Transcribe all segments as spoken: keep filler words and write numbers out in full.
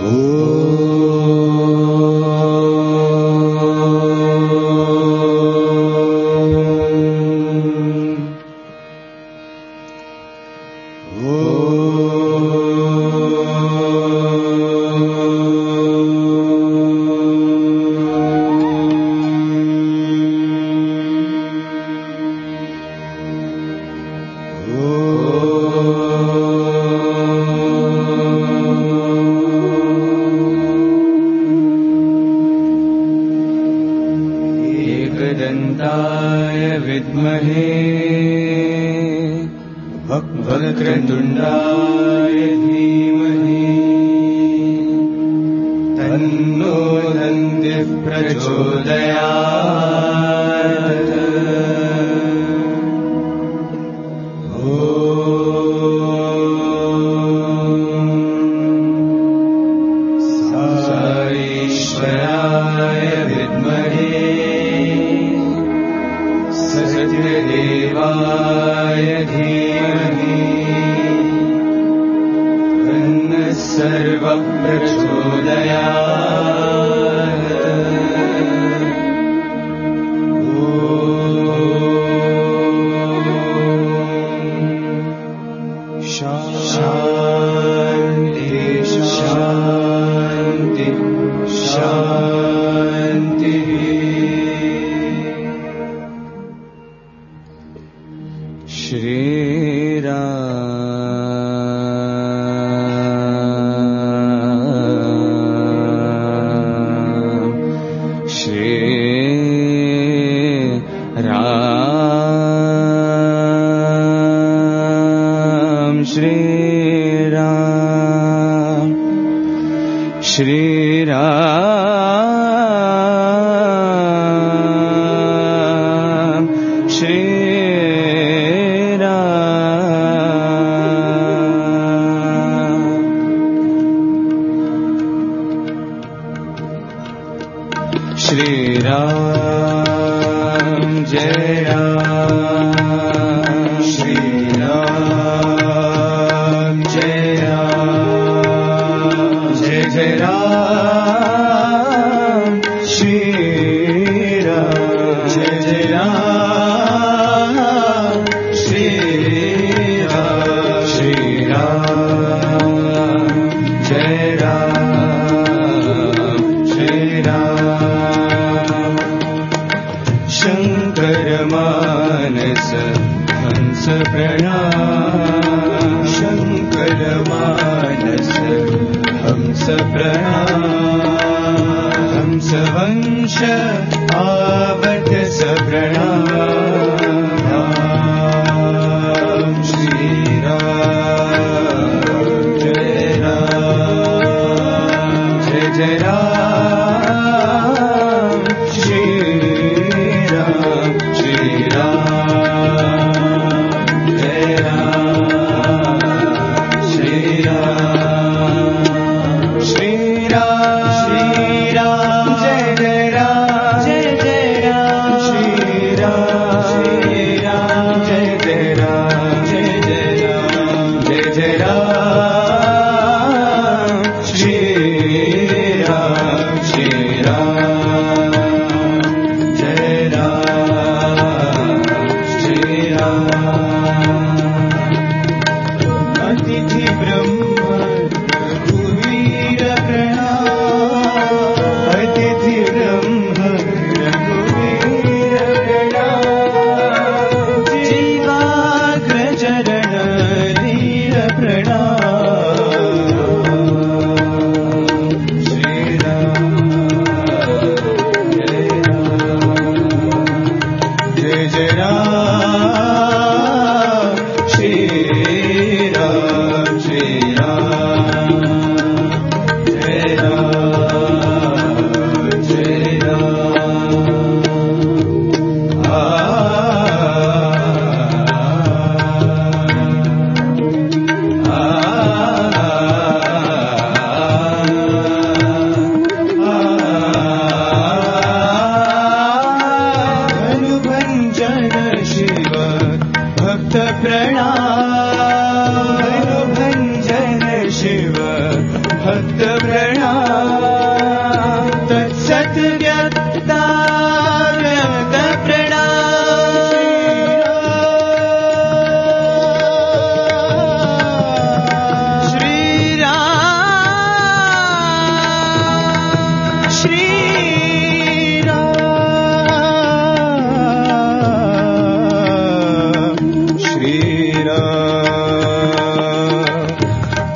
Jai Ram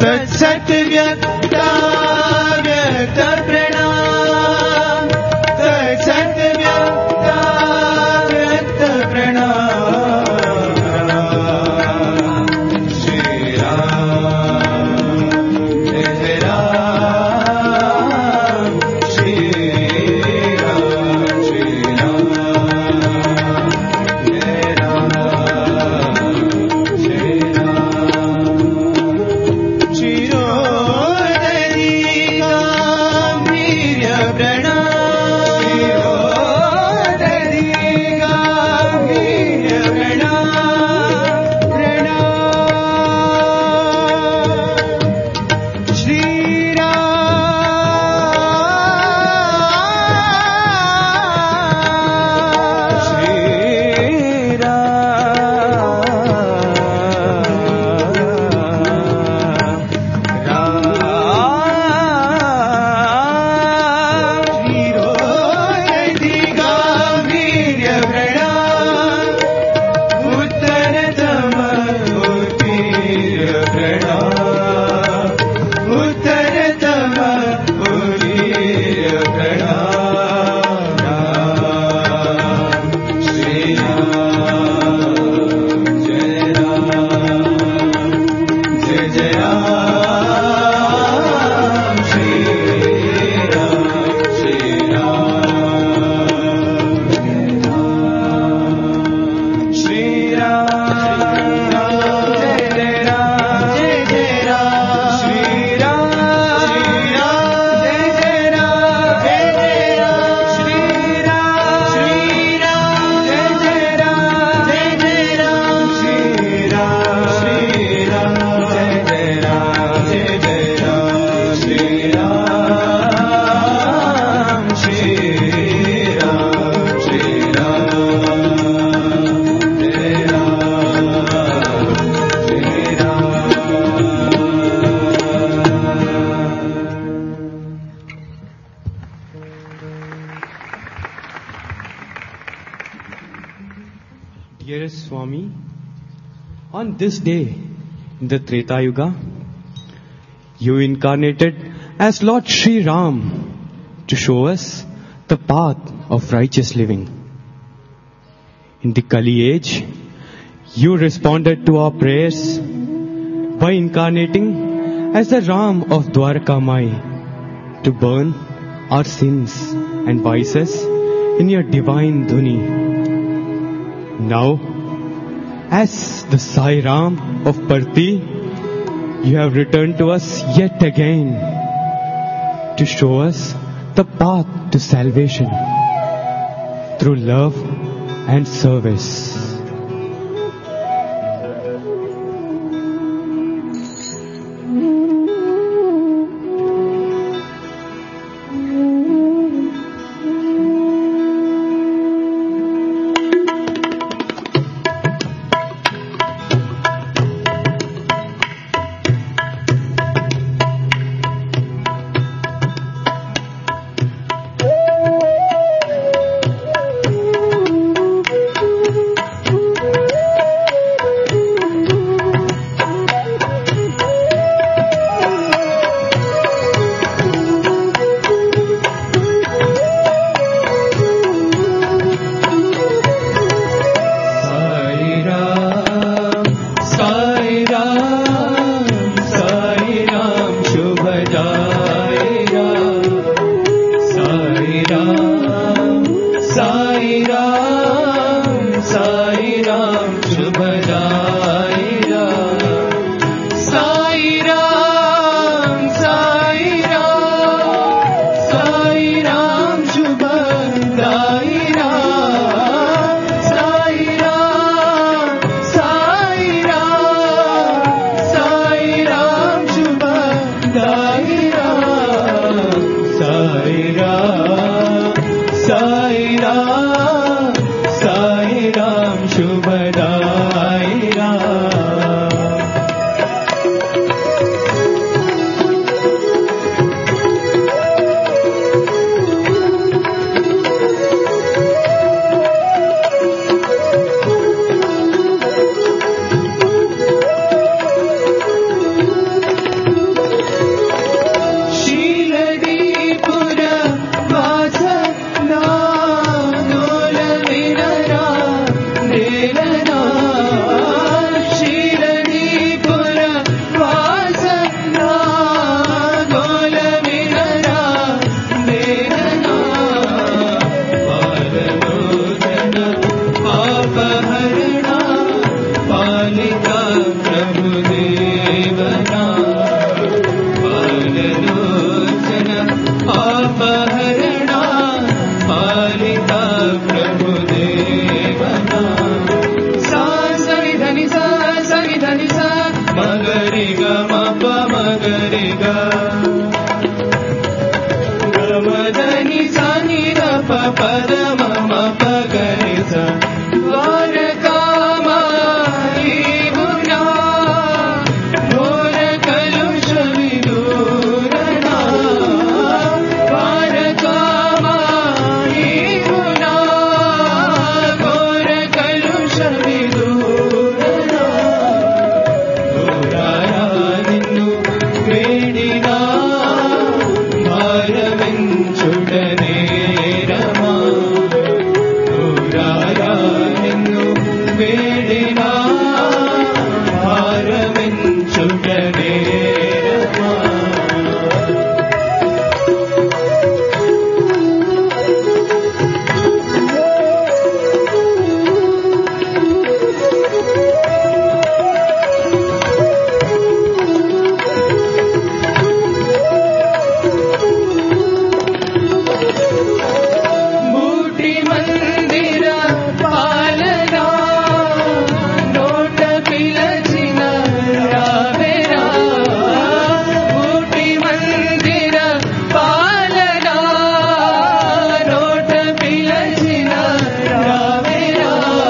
तत्सत् व्यक्ता व्यक्त प्रणाम तत्सत् व्यक्ता व्यक्त प्रणाम श्री राम जय राम श्री राम श्री राम जय राम जय राम शिरोदरी गांभीर्य प्रणाम शिरोदरी गांभीर्य प्रणाम प्रणाम Shri Ram Shri Dearest Swami, on this day in the Treta Yuga, you incarnated as Lord Sri Ram to show us the path of righteous living. In the Kali age, you responded to our prayers by incarnating as the Ram of Dwarka Mai to burn our sins and vices in your divine dhuni. Now, as the Sai Ram of Parthi, you have returned to us yet again to show us the path to salvation through love and service. गा गमदनि सनि the प प the म म प ग नि सा द्वारकामाई गुना घोर कलुष विदूरणा द्वारकामाई गुना घोर कलुष विदूरणा दूराया निन्नु वेडिना భారమించుటనే రమా దూరాయా నిన్ను వేడినా భారమించుటనే రమా మూటి మందిర పాలనా నోట పిలచిన రావేరా మూటి మందిర పాలనా నోట పిలచిన రావేరా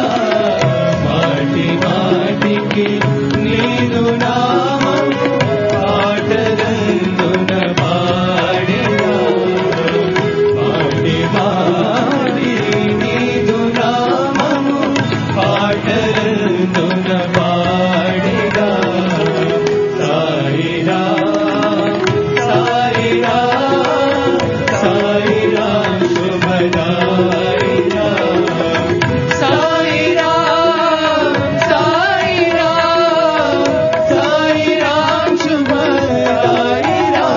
మాటి మాటికి నీదు నామం పాటలందున పాడేరా మాటి మాటి నీదు నామము పాటలందున పాడేరా సాయిరా సాయిరా సాయిరా శుభదాయిరా సాయిరా సాయిరా సాయిరా శుభదాయిరా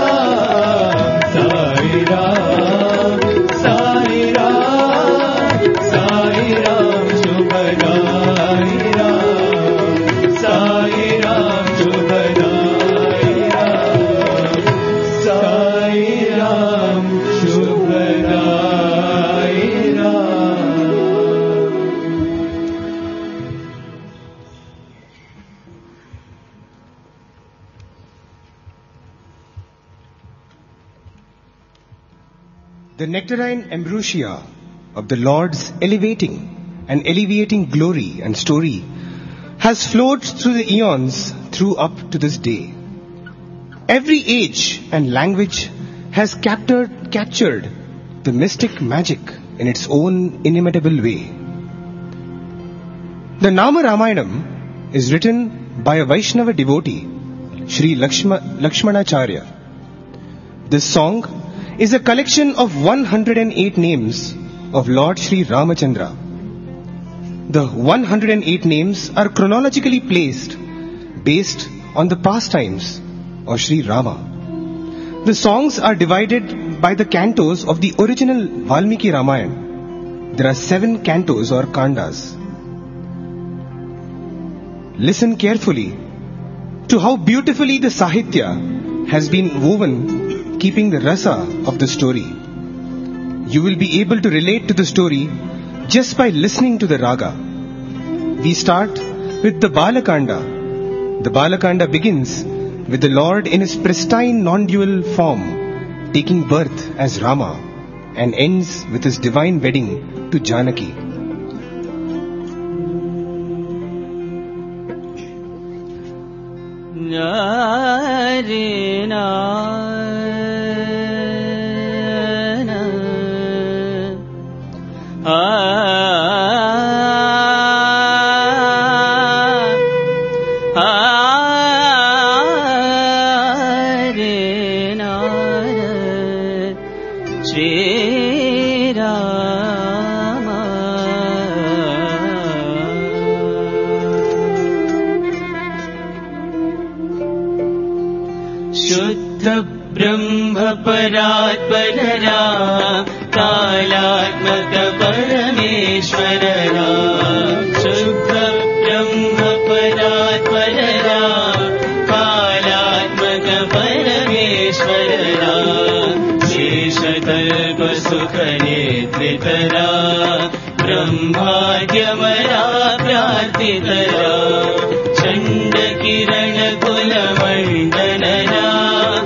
సాయిరా సాయిరా సాయిరా శుభదాయిరా సాయిరా శుభదాయిరా సాయిరా శుభదాయిరా The nectarine ambrosia of the Lord's elevating and alleviating glory and story has flowed through the eons through up to this day. Every age and language has captured, captured the mystic magic in its own inimitable way. The Nama Ramayanam is written by a Vaishnava devotee, Sri Lakshma, Lakshmanacharya. This song is a collection of one hundred eight names of Lord Sri Ramachandra. The one hundred eight names are chronologically placed based on the pastimes of Sri Rama. The songs are divided by the cantos of the original Valmiki Ramayana. There are seven cantos or kandas. Listen carefully to how beautifully the Sahitya has been woven, keeping the rasa of the story. You will be able to relate to the story just by listening to the raga. We start with the Balakanda. The Balakanda begins with the Lord in his pristine non-dual form taking birth as Rama and ends with his divine wedding to Janaki. शुद्ध ब्रह्म परात्पररा कालात्मक परमेश्वररा शुद्ध ब्रह्म परात्पररा कालात्मक परमेश्वररा शेषकल्प सुख नेत्रितरा ब्रह्माद्यमरा प्रार्थितरा चण्ड किरण कुल मण्डनरा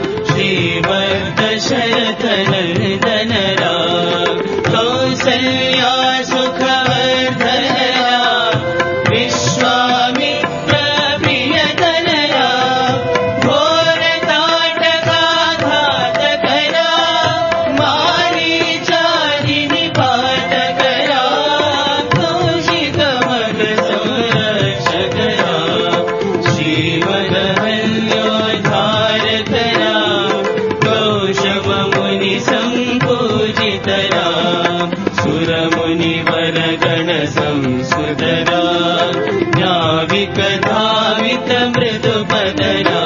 अहल्योद्धारकरा कौशवमुनि सम्पूजितरा सुरमुनिवरगण संसुतरा नाविकधावित मृदुपदरा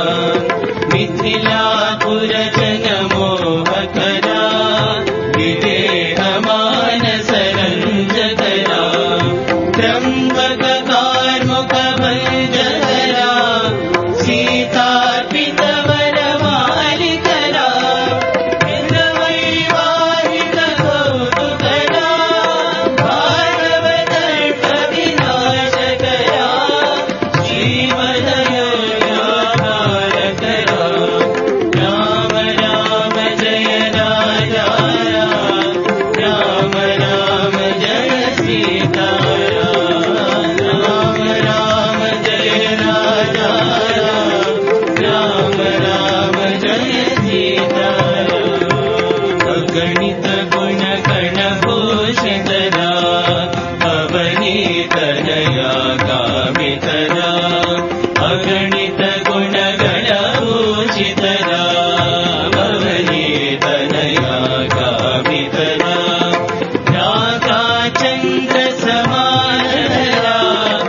मिथिलापुरजन मोहकरा विदेहमानसरञ्जकरा त्र्यम्बक कार्मुक भञ्जकरा सीतार्पित वरमालिकरा इंद्रवैवाहिक कौतुकरा भार्गवदर्प विनाशकरा श्रीमदयोगाधारकरा राम राम जय राजा राम राम जय सीताराम राम राम जय राजा राम राम जय सीताराम अगणित गुण गण भूषितरा अवनीतनया कामितरा अगणित गुण गण भूषितरा अवनीतनया कामितरा चंद्र समानरा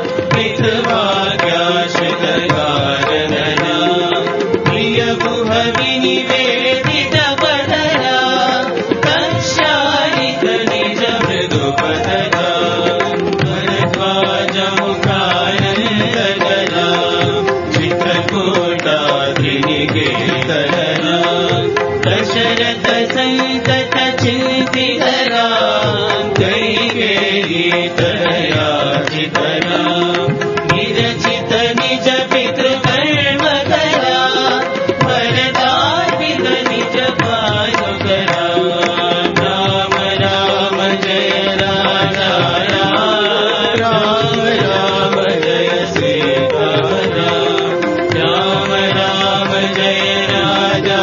पितृभाग्याशककारणरा प्रिय गुह विनिवेदित पदरा तक्षालित निज मृदुपदरा भरद्वाज मुखानन्दकरा चित्रकूटाद्रिनिकेतनरा दशरथ संतत चिन्तितरा कैकेयीतनया चितरा निरचित निज पितृकर्मकरा वरदार्पित निज पादुकरा राम राम जय राजा राम राम जय सीताराम राम राम जय राजा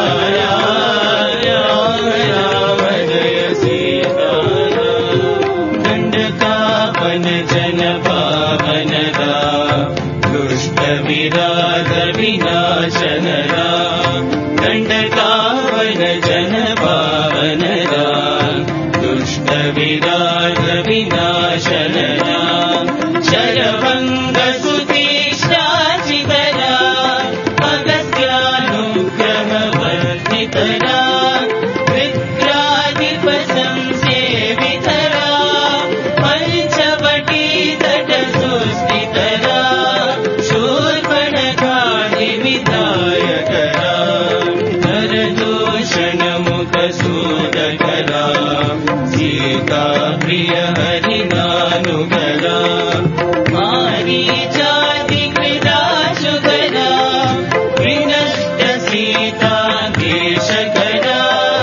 राम राम जय सीताराम दंडकावन जन पावनरा दुष्ट विराग विनाशनरा दंडकावन जन पावनरा दुष्ट विराग विनाशनरा शरभंग सुतीक्ष्णाचितरा अगस्त्यानुग्रह वर्धितरा विद्राधिप संसेवितरा पंचवटी तट सुस्थितरा शूर्पणखादि विधायकरा नरदूषण मुख सूदकरा सीता प्रिय हरिनानुगरा मारीचादि कृदाशुकरा विनष्ट सीता देशकरा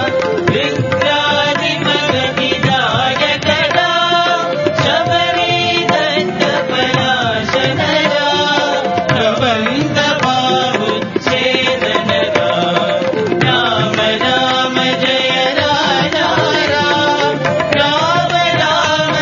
विद्रादिमगतिदायकरा शबरी दत्त पराशनरा प्रबन्ध बाहुच्छेदनरा राम राम जय राजा राम राम राम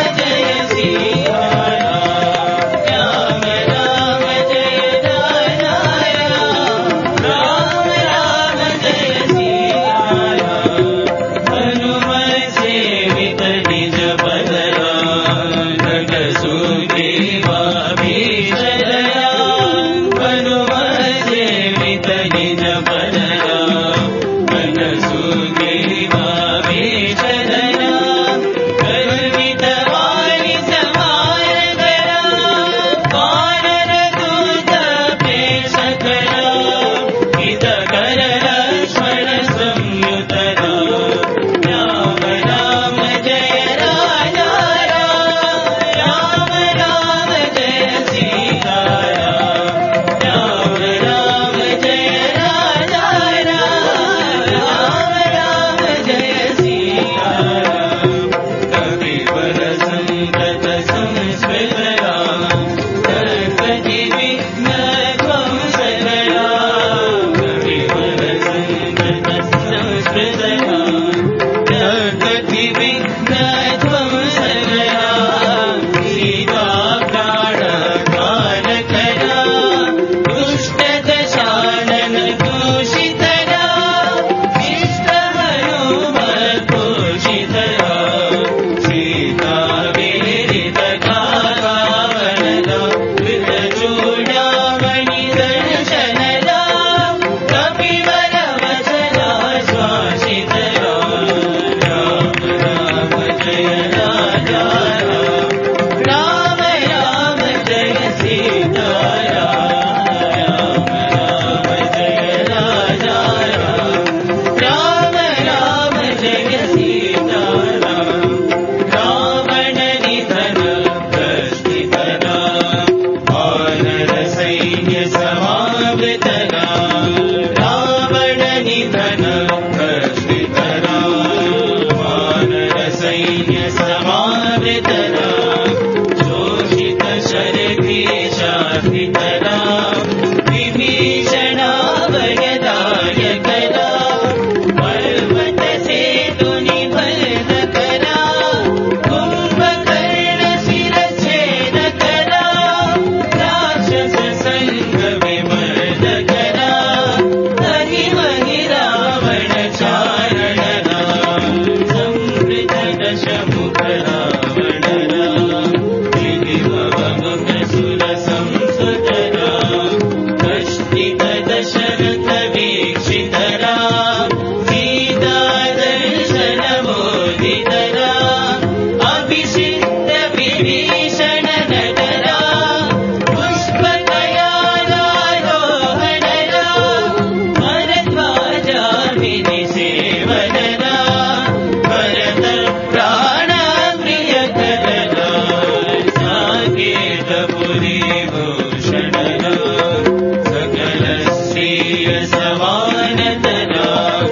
समानतरा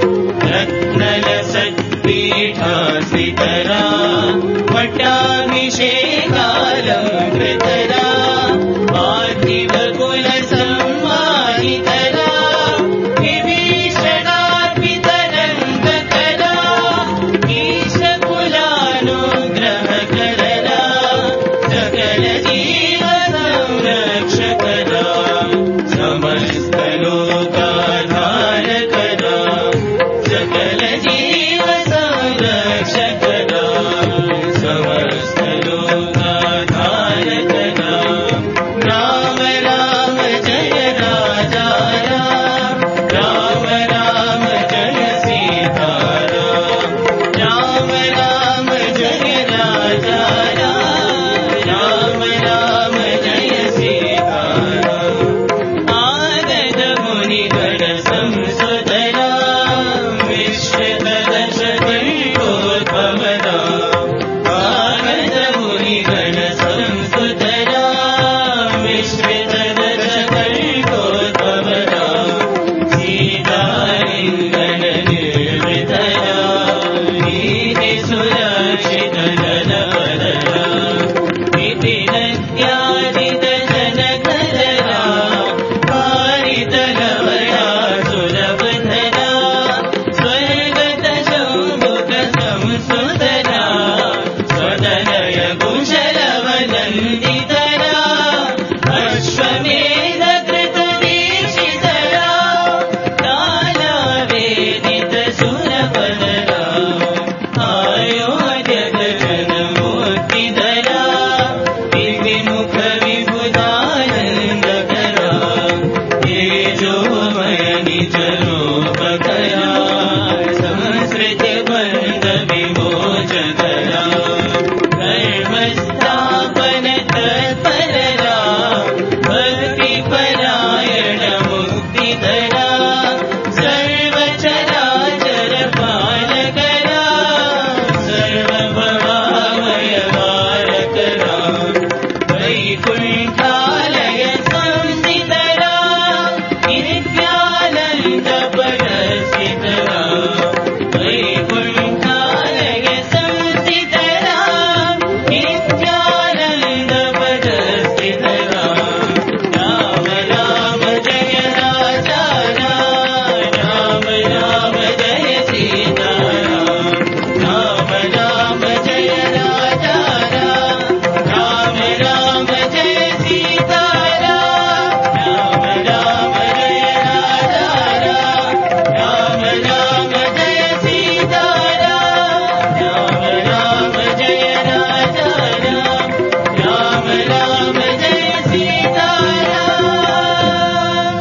रत्नलसत्पीठास्थितरा पट्टाभिषेकालङ्कृतरा पार्थिवकुलसम्मानितरा विभीषणार्पितरङ्गकरा ईशकुलानुग्रहकरा सकलजीवसंरक्षकरा समस्तलोकाधारकरा सकलजीवसंरक्षकरा समस्तलोकाधारकरा राम राम जय राजा राम राम राम जय सीताराम राम राम जय राजा राम राम राम जय सीताराम आनंद मुनिगण संसदरा विश्वदशकल्पोद्भवदा आनंद मुनिगण संसदरा विश्वदशकल्पोद्भवदा सीतालिङ्गन निर्वृतया नीति सुरक्षितनवररा इति नद्यादितजनकररा पारितलवया सुरवधरा स्वर्गतशम्भुकसंसुतरा स्वदलय कुशलवनन्दितरा अश्वमेधकृतदीक्षितरा कालावेदितसुरपदरा आयोध्यगजनमूर्तिधरा विमुखविबुधानन्दकरा तेजोमय निजरूपकरा संसृतिबन्धविमोचकरा धर्मस्थापनतत्पररा भक्तिपरायण मुक्तिधरा सर्वचराचरपालकरा सर्वभवामयवारकरा वैकुण्ठालय संस्थितरा नित्यानन्दपरस्थितरा वैकुण्ठालय संस्थितरा नित्यानन्दपरस्थितरा राम राम जय राजा राम राम जय सीताराम राम राम जय राजा राम राम जय सीताराम राम राम जय राजा राम राम जय सीताराम राम राम जय राजा राम राम जय Sitaram.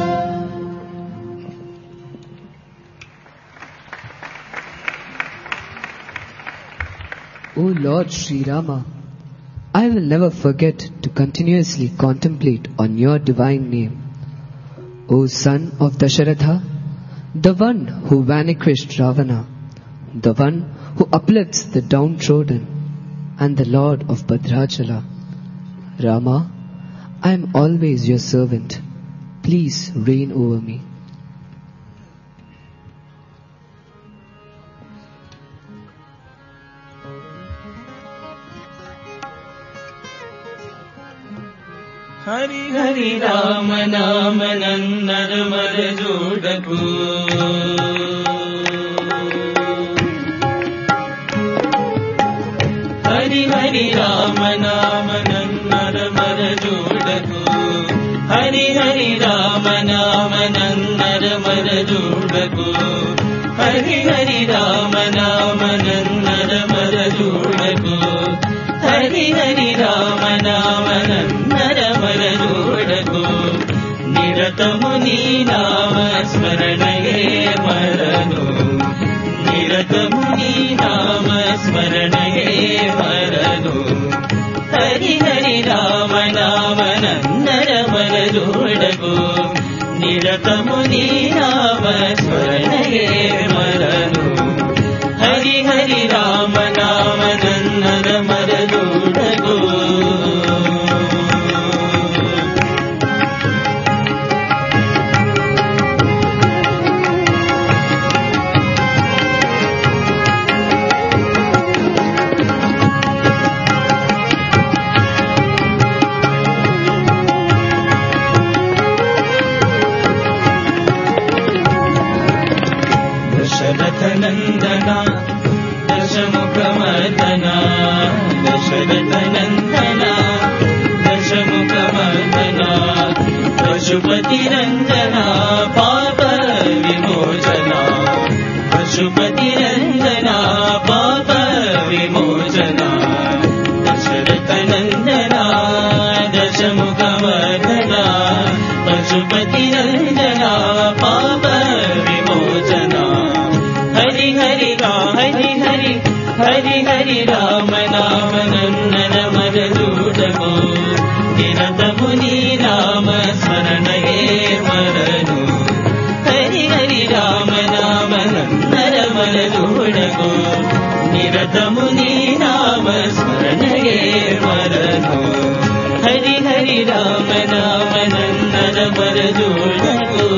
O Lord Sri Rama, I will never forget to continuously contemplate on your divine name. O son of Dasharatha, the one who vanquished Ravana, the one who uplifts the downtrodden, and the Lord of Bhadrachala. Rama, I am always your servant. Please reign over me. Hari Hari Ram नाम नन्नर मर जोडकु हरि हरि राम नाम नन्नर मर जोडकु हरि हरि राम नाम नन्नर मर जोडकु हरि हरि राम नाम नन्नर मर जोडकु हरि हरि राम नाम नन्नर मर जोडकु निरतमु नी नाम स्मरणये मरनु निरतमु नी नाम स्मरणये मरनु हरि हरि राम नाम नन्नर मर जोडकु निरतमु नी नाम स्मरणये मरनु हरि हरि राम नाम नन्नर मर जोडकु नन्दना दशमुखमर्दना दशरथ नन्दना दशमुखमर्दना पशुपति रञ्जना पाप विमोचना पशुपति रञ्जना पाप विमोचना दशरथ नन्दना दशमुखमर्दना पशुपति रञ्जना पाप विमोचना हरि हरि राम हरि हरि हरि हरि राम नाम नन्दन मरदूडको निरत मुनि राम स्मरणगे मरनु हरि हरि राम नाम नन्दन मरदूडको निरत मुनि राम स्मरणगे मरनु हरि हरि राम नाम नन्दन मरदूडको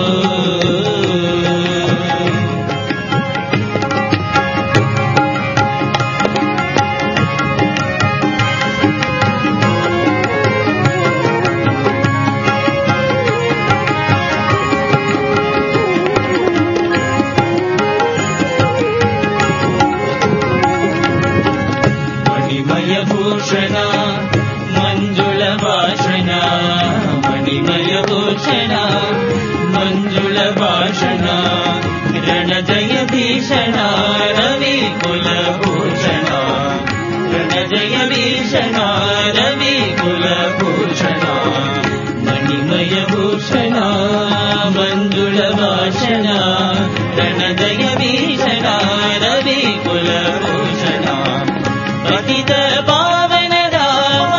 मंजुल भाषणा रणजय भीषणा रवि कुलभूषणा रणजय भीषणा रवि कुलभूषणा मणिमय भूषणा मंजुल भाषणा रणजय भीषणा रवि कुलभूषणा पतित पावन राम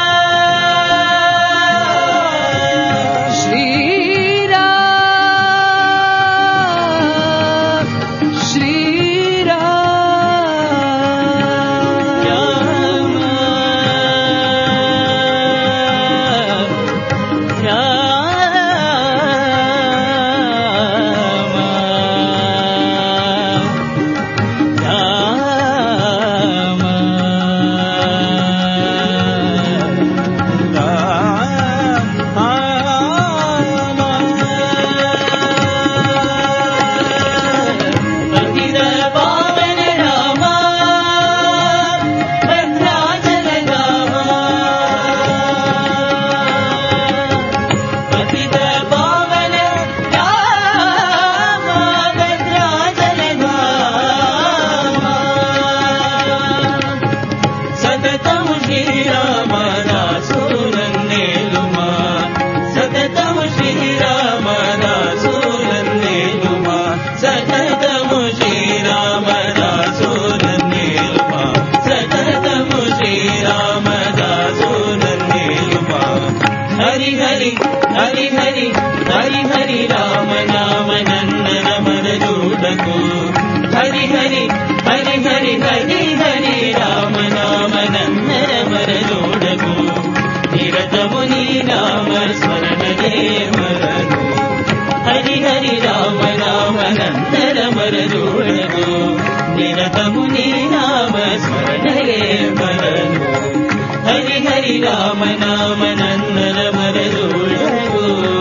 राम नाम नंदन मरदूडको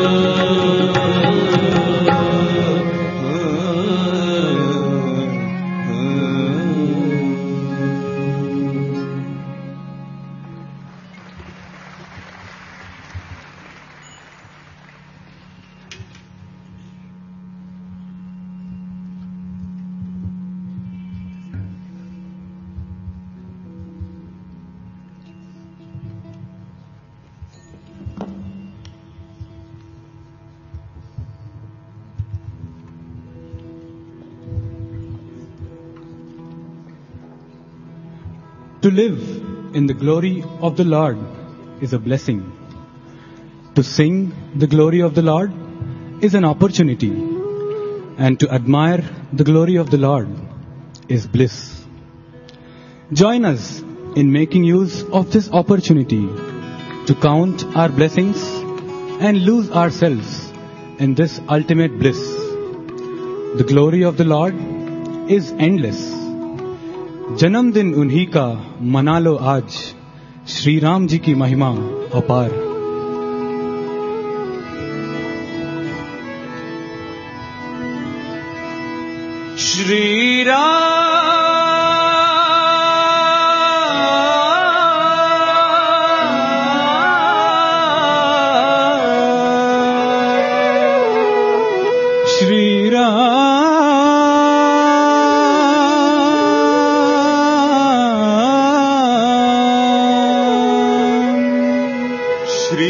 To live in the glory of the Lord is a blessing. To sing the glory of the Lord is an opportunity. And to admire the glory of the Lord is bliss. Join us in making use of this opportunity to count our blessings and lose ourselves in this ultimate bliss. The glory of the Lord is endless. जन्मदिन उन्हीं का मना लो आज, श्री राम जी की महिमा अपार। श्री राम श्री राम श्री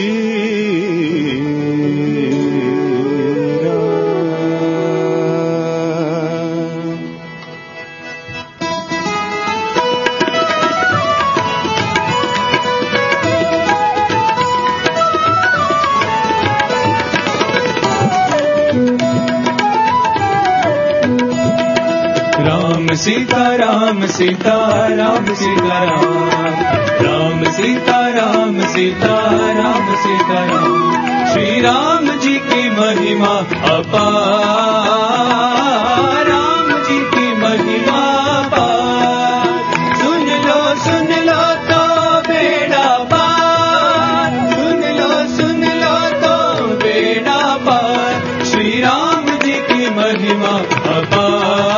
सीता राम सीता राम सीता राम राम सीता राम सीता राम सीता राम श्री राम जी की महिमा अपार राम जी की महिमा अपार सुन लो सुन लो तो बेड़ा पार सुन लो सुन लो तो बेड़ा पार श्री राम जी की महिमा अपार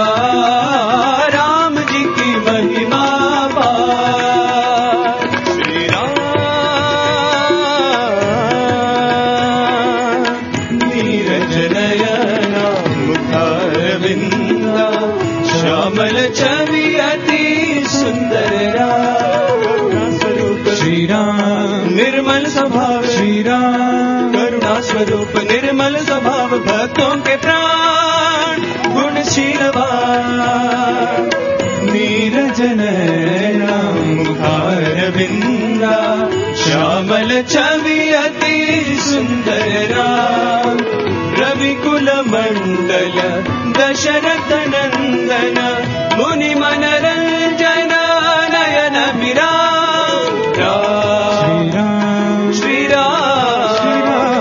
श्यामल छवि अति सुंदर स्वरूप श्री राम निर्मल स्वभाव श्री राम करुणा स्वरूप निर्मल स्वभाव भक्तों के प्राण गुणशीलवान नीरज नयना मुखार बिंदा श्यामल छवि अति सुंदर राम रविकुल मंडल दशरथ नंदन मुनि मनरंजन नयन विराम राम श्री राम श्री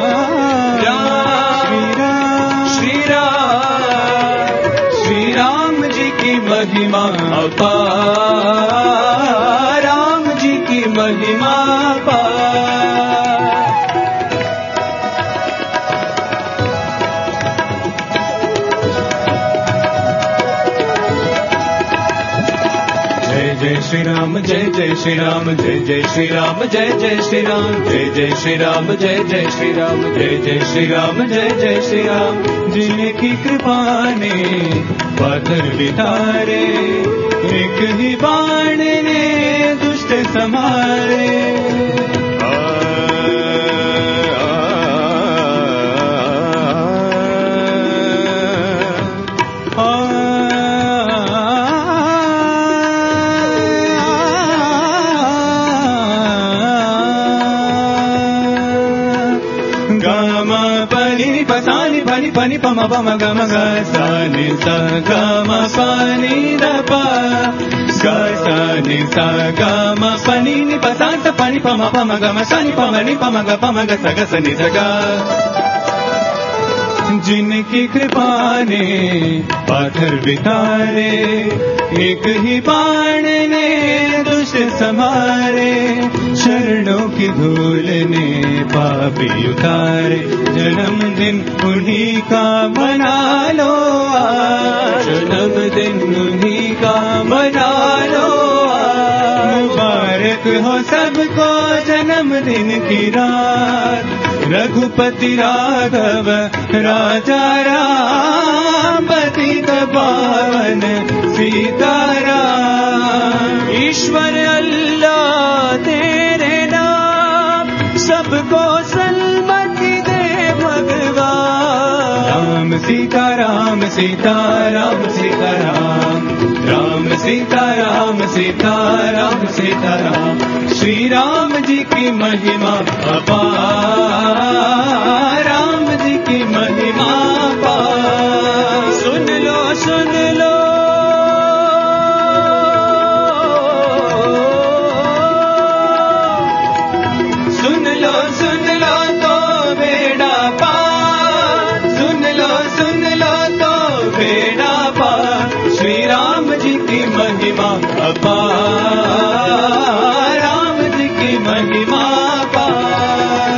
राम श्री राम श्री राम जी की महिमा अपार राम जी की महिमा अपार जय श्री राम जय जय श्री राम जय जय श्री राम जय जय श्री राम जय जय श्री राम जय जय श्री राम जय जय श्री राम जय जय श्री राम जिनकी कृपा ने पाथर बितारे एक ही बाण ने दुष्ट समारे pani pani pama pama gama ga sa ni sa gama pani da pa ga sa ni sa gama pani ni pa sa sa pani pama pama gama sa ni pama ni pama ga pama ga sa ga sa ni sa ga जिनकी कृपा ने पाथर बितारे एक ही बाण ने दुष्ट संहारे शरणों की धूल ने पापी उतारे जन्मदिन उन्हीं का मना लो आज जन्मदिन उन्हीं का मना लो आज मुबारक हो सबको जन्मदिन की रात रघुपति राघव राजा राम पतित पावन सीताराम ईश्वर अल्लाह तेरे नाम सबको सन्मति दे भगवान राम सीता राम सीता राम सीता राम राम सीता राम सीता राम सीता राम श्री राम जी की महिमा अपार राम जी की महिमा अपार सुन लो सुन लो सुन लो सुन लो तो बेड़ा पार सुन लो सुन लो तो बेड़ा पार श्री राम जी की महिमा अपार राम जी की महिमा अपार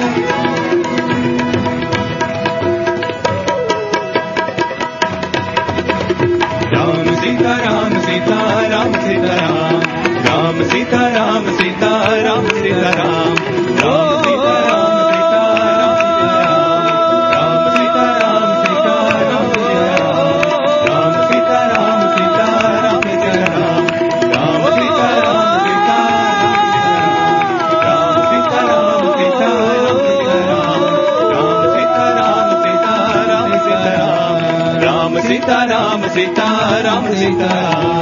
Sita Ram, Sita Ram, Sita Ram, Ram Sita Ram, Sita Ram, Ram Sita Ram, Sita Ram, Sita Ram, Ram Sita Ram, Sita Ram, Sita Ram, Sita Ram, Ram Sita Ram, Sita Ram, Sita Ram.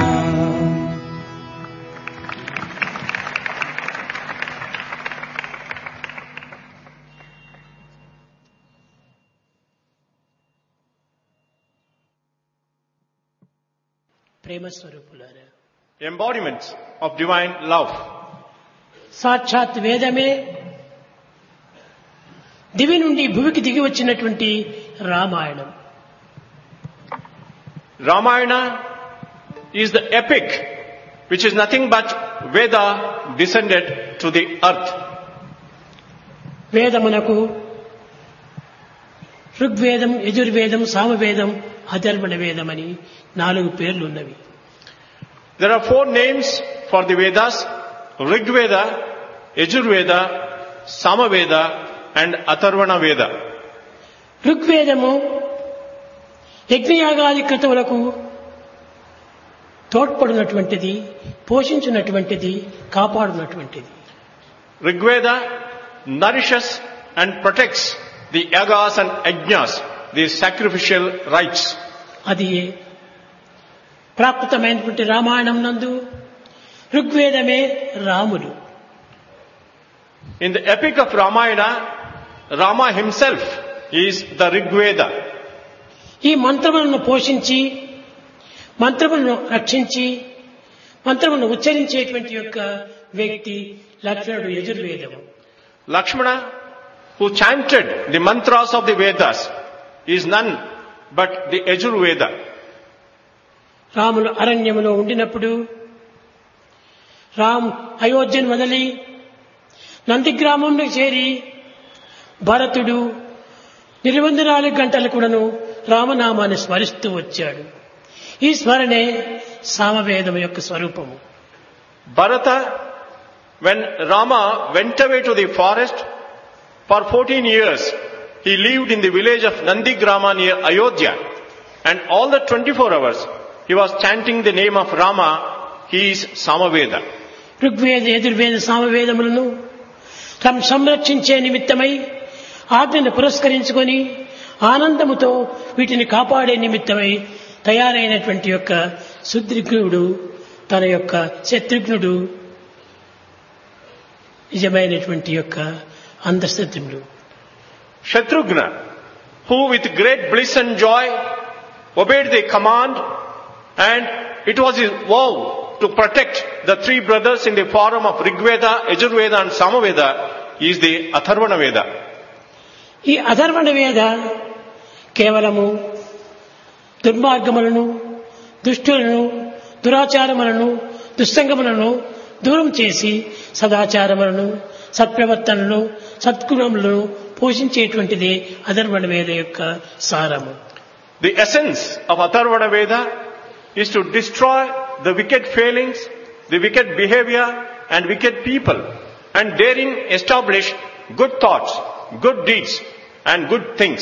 ప్రేమ స్వరూపులారా, embodiments of divine love. సాక్షాత్ వేదమే దివి నుండి భూమికి దిగి వచ్చినటువంటి Ramayanam. Ramayana is the epic which is nothing but Veda descended to the earth. వేదమునకు ఋగ్వేదం, యజుర్వేదం, సామవేదం, అథర్వణ వేదం అని నాలుగు పేర్లు ఉన్నవి. There are four names for the Vedas: Rigveda, Yajurveda, Samaveda and Atharvana Veda. ఋగ్వేదము యజ్ఞయాగాది క్రతువులకు తోడ్పడినటువంటిది, పోషించినటువంటిది, కాపాడునటువంటిది. Rigveda nourishes and protects the yagas and ajnas, the sacrificial rites. అది ప్రాకృతమైనటువంటి రామాయణం నందు ఋగ్వేదమే రాముడు. In the epic of Ramayana, Rama himself is the Rigveda. ఈ మంత్రములను పోషించి, మంత్రములను రక్షించి, మంత్రములను ఉచ్చరించేటువంటి యొక్క వ్యక్తి లక్ష్మణుడు, యజుర్వేదము. Lakshmana, who chanted the mantras of the Vedas, is none but the Yajurveda. Ramulu అరణ్యములో ఉండినప్పుడు రామ్ అయోధ్యను వదిలి నందిగ్రామంలో చేరి భరతుడు ఇరవై నాలుగు గంటలు కూడాను రామనామాన్ని స్మరిస్తూ వచ్చాడు. ఈ స్మరణే సామవేదం యొక్క స్వరూపము. Bharata, when Rama went away to the forest for fourteen years, he lived in the village of Nandigrama near Ayodhya, and all the twenty-four hours he was chanting the name of Rama. He is Samaveda. Rigveda, Yajurveda, సామవేదములను తమ సంరక్షించే నిమిత్తమై ఆజ్ఞను పురస్కరించుకొని ఆనందముతో వీటిని కాపాడే నిమిత్తమై తయారైనటువంటి యొక్క సుద్రిఘ్నుడు, తన యొక్క శత్రుఘ్నుడు నిజమైనటువంటి యొక్క అంధశ్రద్ధుడు. Shatrughna, who with great bliss and joy obeyed the command, and it was his vow to protect the three brothers in the forum of Rigveda, Yajurveda and Samaveda, is the Atharvana Veda. ఈ అథర్వణ వేద కేవలము దుర్మార్గములను, దుష్టులను, దురాచారములను, దుస్సంగములను దూరం చేసి సదాచారములను, సత్ప్రవర్తనను, సద్గుణములను పోషించేటువంటిది అథర్వణ వేద యొక్క సారము. The essence of Atharvana Veda is to destroy the wicked failings, the wicked behavior and wicked people, and therein establish good thoughts, good deeds and good things.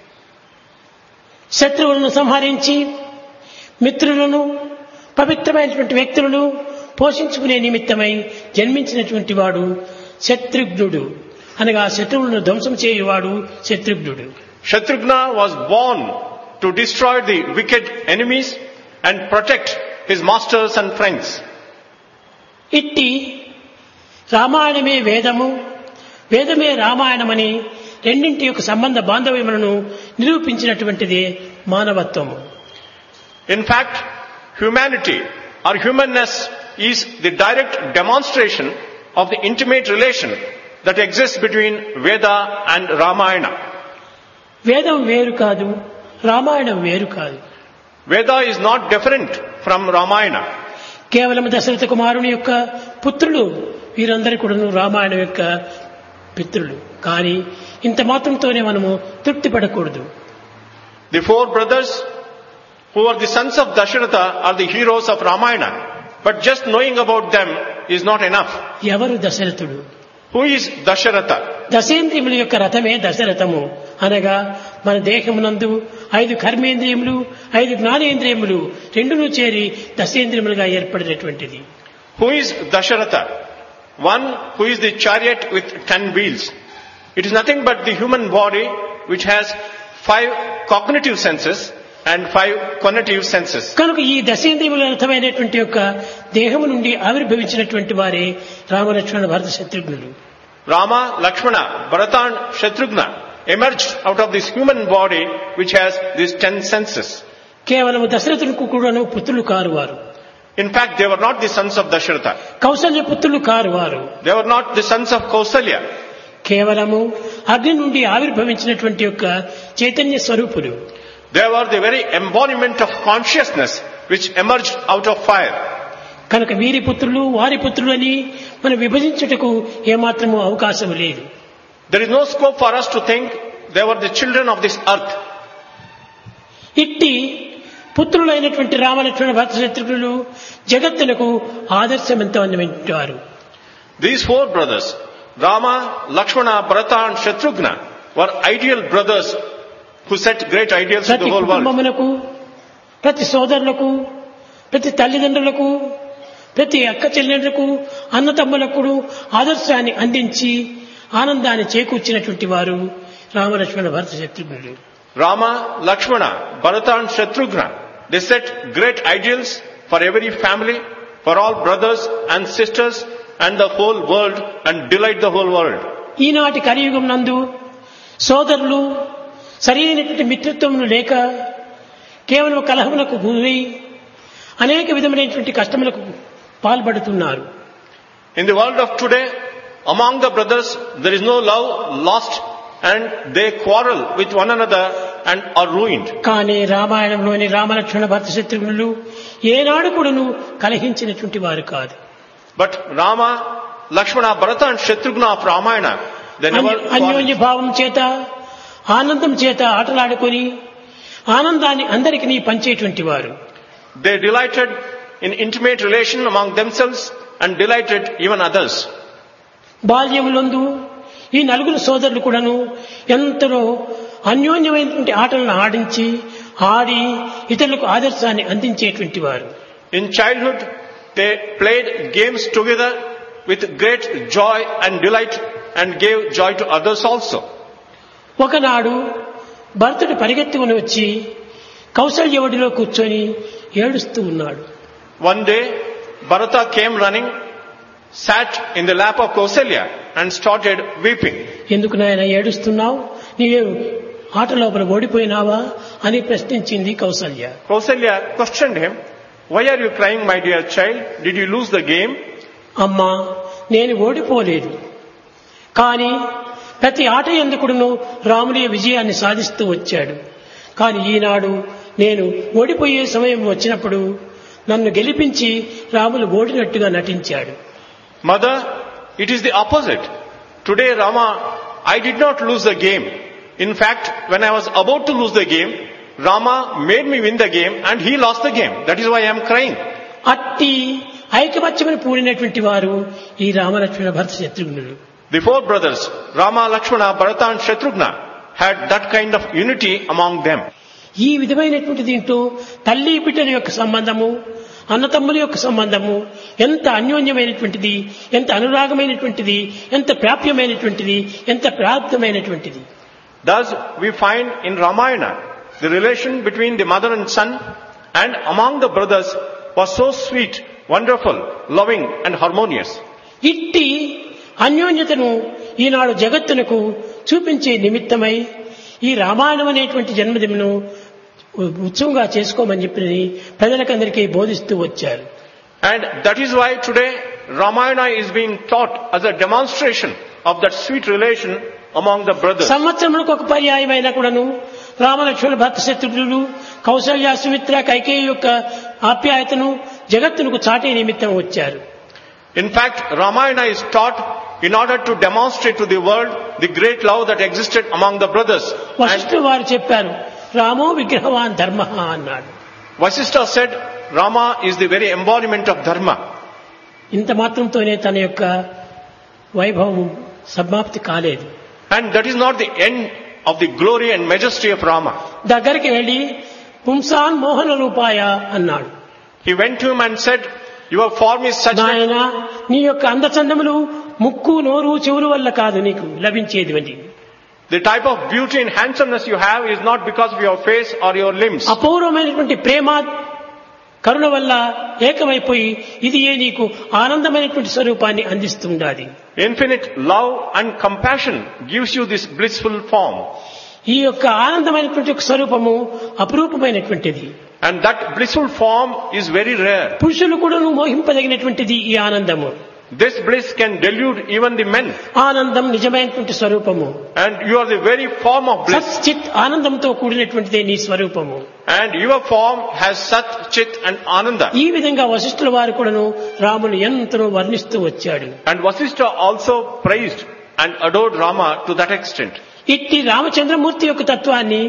శత్రువులను సంహరించి మిత్రులను, పవిత్రమైనటువంటి వ్యక్తులను పోషించుకునే నిమిత్తమై జన్మించినటువంటి వాడు శత్రుఘ్నుడు, అనగా శత్రువులను ధ్వంసం చేయువాడు శత్రుఘ్నుడు. Shatrughna was born to destroy the wicked enemies and protect his masters and friends. ఇట్టి రామాయణమే వేదము, వేదమే రామాయణమని రెండింటి యొక్క సంబంధ బాంధవ్యములను నిరూపించినటువంటిది మానవత్వము. In fact, humanity or humanness is the direct demonstration of the intimate relation that exists between Veda and Ramayana. వేదం వేరు కాదు, రామాయణం వేరు కాదు. Veda is not different from Ramayana. కేవలం దశరథ కుమారుని యొక్క పుత్రులు వీరందరూ కూడా రామాయణం యొక్క పితృలు. కానీ ఇంత మాత్రంతోనే మనము తృప్తి పడకూడదు. The four brothers who are the sons of Dasharatha are the heroes of Ramayana. But just knowing about them is not enough. ఎవరు దశరథుడు? Who is Dasharatha? దశేంద్రియముల యొక్క రథమే దశరథము అనగా మన దేహమునందు ఐదు కర్మేంద్రియములు ఐదు జ్ఞానేంద్రియములు రెండును చేరి దశేంద్రియములుగా ఏర్పడినటువంటిది. Who is Dasharatha? One who is the chariot with ten wheels. It is nothing but the human body which has five cognitive senses and five conative senses. కనుక ఈ దశేంద్రియముల రథమైనటువంటి యొక్క దేహము నుండి ఆవిర్భవించినటువంటి వారే రామలక్ష్మణ భరత శత్రుఘ్నులు. Rama, Lakshmana, Bharata and Shatrugna emerged out of this human body which has these ten senses. కేవలం దశరథునికి కూడాను పుత్రులు car వారు. In fact, they were not the sons of Dasharatha. Kaushalya పుత్రులు కారు వారు. They were not the sons of Kausalya. కేవలము అగ్ని నుండి ఆవిర్భవించినటువంటి యొక్క Chaitanya స్వరూపులు. They were the very embodiment of consciousness which emerged out of fire. కనుక వీరి పుత్రులు వారి పుత్రులు అని మనం విభజించుటకు ఏమాత్రమూ అవకాశం లేదు. There is no scope for us to think they were the children of this earth. ఇట్టి పుత్రులైనటువంటి రామలక్ష్మణ భరత శత్రుఘ్నులు జగత్తులకు ఆదర్శవంతమైనవారు. These four brothers, Rama, Lakshmana, Bharata and Shatrugna, were ideal brothers who set great ideals to ప్రతి the whole world. కుటుంబములకు, ప్రతి సోదరులకు, ప్రతి తల్లిదండ్రులకు, ప్రతి అక్క చెల్లెళ్లకు, అన్నతమ్ములకు ఆదర్శాన్ని అందించి ఆనందాన్ని చేకూర్చినటువంటి వారు రామలక్ష్మణ భరత శత్రుఘ్నులు. Rama, Lakshmana, Bharata and Shatrugna, they set great ideals for every family, for all brothers and sisters and the whole world and delight the whole world. ఈనాటి కలియుగం నందు సోదరులు సరైనటువంటి మిత్రత్వమును లేక కేవలం కలహములకు గురై అనేక విధమైనటువంటి కష్టములకు పాల్పడుతున్నారు. In the world of today, among the brothers, there is no love lost and they quarrel with one another and are ruined. కానీ రామాయణంలోని రామలక్ష్మణ భరత శత్రుఘ్నులు ఏనాడు కూడాను కలహించినటువంటి వారు కాదు. But Rama, Lakshmana, Bharata and Shatrugna of Ramayana, they never అన్యోన్య quarreled. భావం చేత ఆనందం చేత ఆటలాడుకొని ఆనందాన్ని అందరికీ పంచేటువంటి వారు. They delighted in intimate relation among themselves and delighted even others. బాల్యములందు ఈ నలుగురు సోదరులు కూడాను ఎంతలో అన్యోన్యమైనటువంటి ఆటలను ఆడించి ఆడి ఇతరులకు ఆదర్శాన్ని అందించేటువంటి వారు. In childhood, they played games together with great joy and delight and gave joy to others also. ఒకనాడు భరతుడు పరిగెత్తుకుని వచ్చి కౌసల్య ఒడిలో కూర్చొని ఏడుస్తూ ఉన్నాడు. One day, Bharata came running, sat in the lap of Kausalya and started weeping. ఎందుకు నాయన ఏడుస్తున్నావు? నీవే ఆట లోపల ఓడిపోయినావా అని ప్రశ్నించింది Kaushalya. Kausalya questioned him, why are you crying, my dear child? Did you lose the game? అమ్మా, నేను ఓడిపోలేదు. కానీ ప్రతి ఆట ఎందుకును రాముని విజయాన్ని సాధిస్తూ వచ్చాడు. కానీ ఈనాడు నేను ఓడిపోయే సమయం వచ్చినప్పుడు నన్ను గెలిపించి రాములు ఓడినట్టుగా నటించాడు. Mother, it is the opposite. Today, Rama, I did not lose the game. In fact, when I was about to lose the game, Rama made me win the game and he lost the game. That is why I am crying. అట్టి ఐకమత్యమని పూరినటువంటి వారు ఈ రామలక్ష్మణ భరత శత్రుఘ్నులు. The four brothers, Rama, Lakshmana, Bharata and Shatrugna, had that kind of unity among them. ఈ విధమైనటువంటి దీంట్లో తల్లి బిడ్డల యొక్క సంబంధము, అన్నతమ్ముల యొక్క సంబంధము ఎంత అన్యోన్యమైనటువంటిది, ఎంత అనురాగమైనటువంటిది, ఎంత ప్రాప్యమైనటువంటిది, ఎంత ప్రాప్తమైనటువంటిది. Thus, we find in Ramayana, the relation between the mother and son and among the brothers was so sweet, wonderful, loving and harmonious. ఇట్టి అన్యోన్యతను ఈనాడు జగత్తునకు చూపించే నిమిత్తమై ఈ రామాయణం అనేటువంటి జన్మదినను ఉత్సవంగా చేసుకోమని చెప్పి ప్రజలకందరికీ బోధిస్తూ వచ్చారు. And that is why today Ramayana is being taught as a demonstration of that sweet relation among the brothers. సంవత్సరములకు ఒక పర్యాయమైన కూడాను రామలక్ష్మణ భరత శత్రుఘ్నులు కౌసల్య సుమిత్ర కైకేయి యొక్క ఆప్యాయతను జగత్తునకు చాటే నిమిత్తం వచ్చారు. In fact, Ramayana is taught in order to demonstrate to the world the great love that existed among the brothers. వశిష్ఠుడు వారు చెప్పారు, రామో విగ్రహవాన్ ధర్మ అన్నాడు. Vasishtha said, Rama is the very embodiment of dharma. ఇంత మాత్రంతోనే తన యొక్క వైభవం సమాప్తి కాలేదు. And that is not the end of the glory and majesty of Rama. దగ్గరికి వెళ్ళి పుంసాన్ మోహన రూపాయ అన్నాడు. He went to him and said, your form is such that నాయన నీ యొక్క అందచందములు ముక్కు నోరు చెవుల వల్ల కాదు నీకు లభించేది అని. the type of beauty and handsomeness you have is not because of your face or your limbs. అపూర్వమైనటువంటి ప్రేమ కరుణ వల్ల ఏకమైపోయి ఇది ఏ నీకు ఆనందమైనటువంటి స్వరూపాన్ని అందిస్తుండాలి. Infinite love and compassion gives you this blissful form. ఈ యొక్క ఆనందమైనటువంటి ఒక స్వరూపము అపురూపమైనటువంటిది. And that blissful form is very rare. పురుషులు కూడా మోహింపదగినటువంటిది ఈ ఆనందము. This bliss can delude even the men. ఆనందం నిజమైనటువంటి స్వరూపము. And you are the very form of bliss. సత్ చిత్ ఆనందంతో కూడినటువంటిదే నీ స్వరూపము. And your form has Sat, Chit and Ananda. ఈ విధంగా వశిష్ఠుల వారు కూడాను రాముని ఎంతనో వర్ణిస్తూ వచ్చాడు. And Vasishtha also praised and adored Rama to that extent. ఇట్టి రామచంద్రమూర్తి యొక్క తత్వాన్ని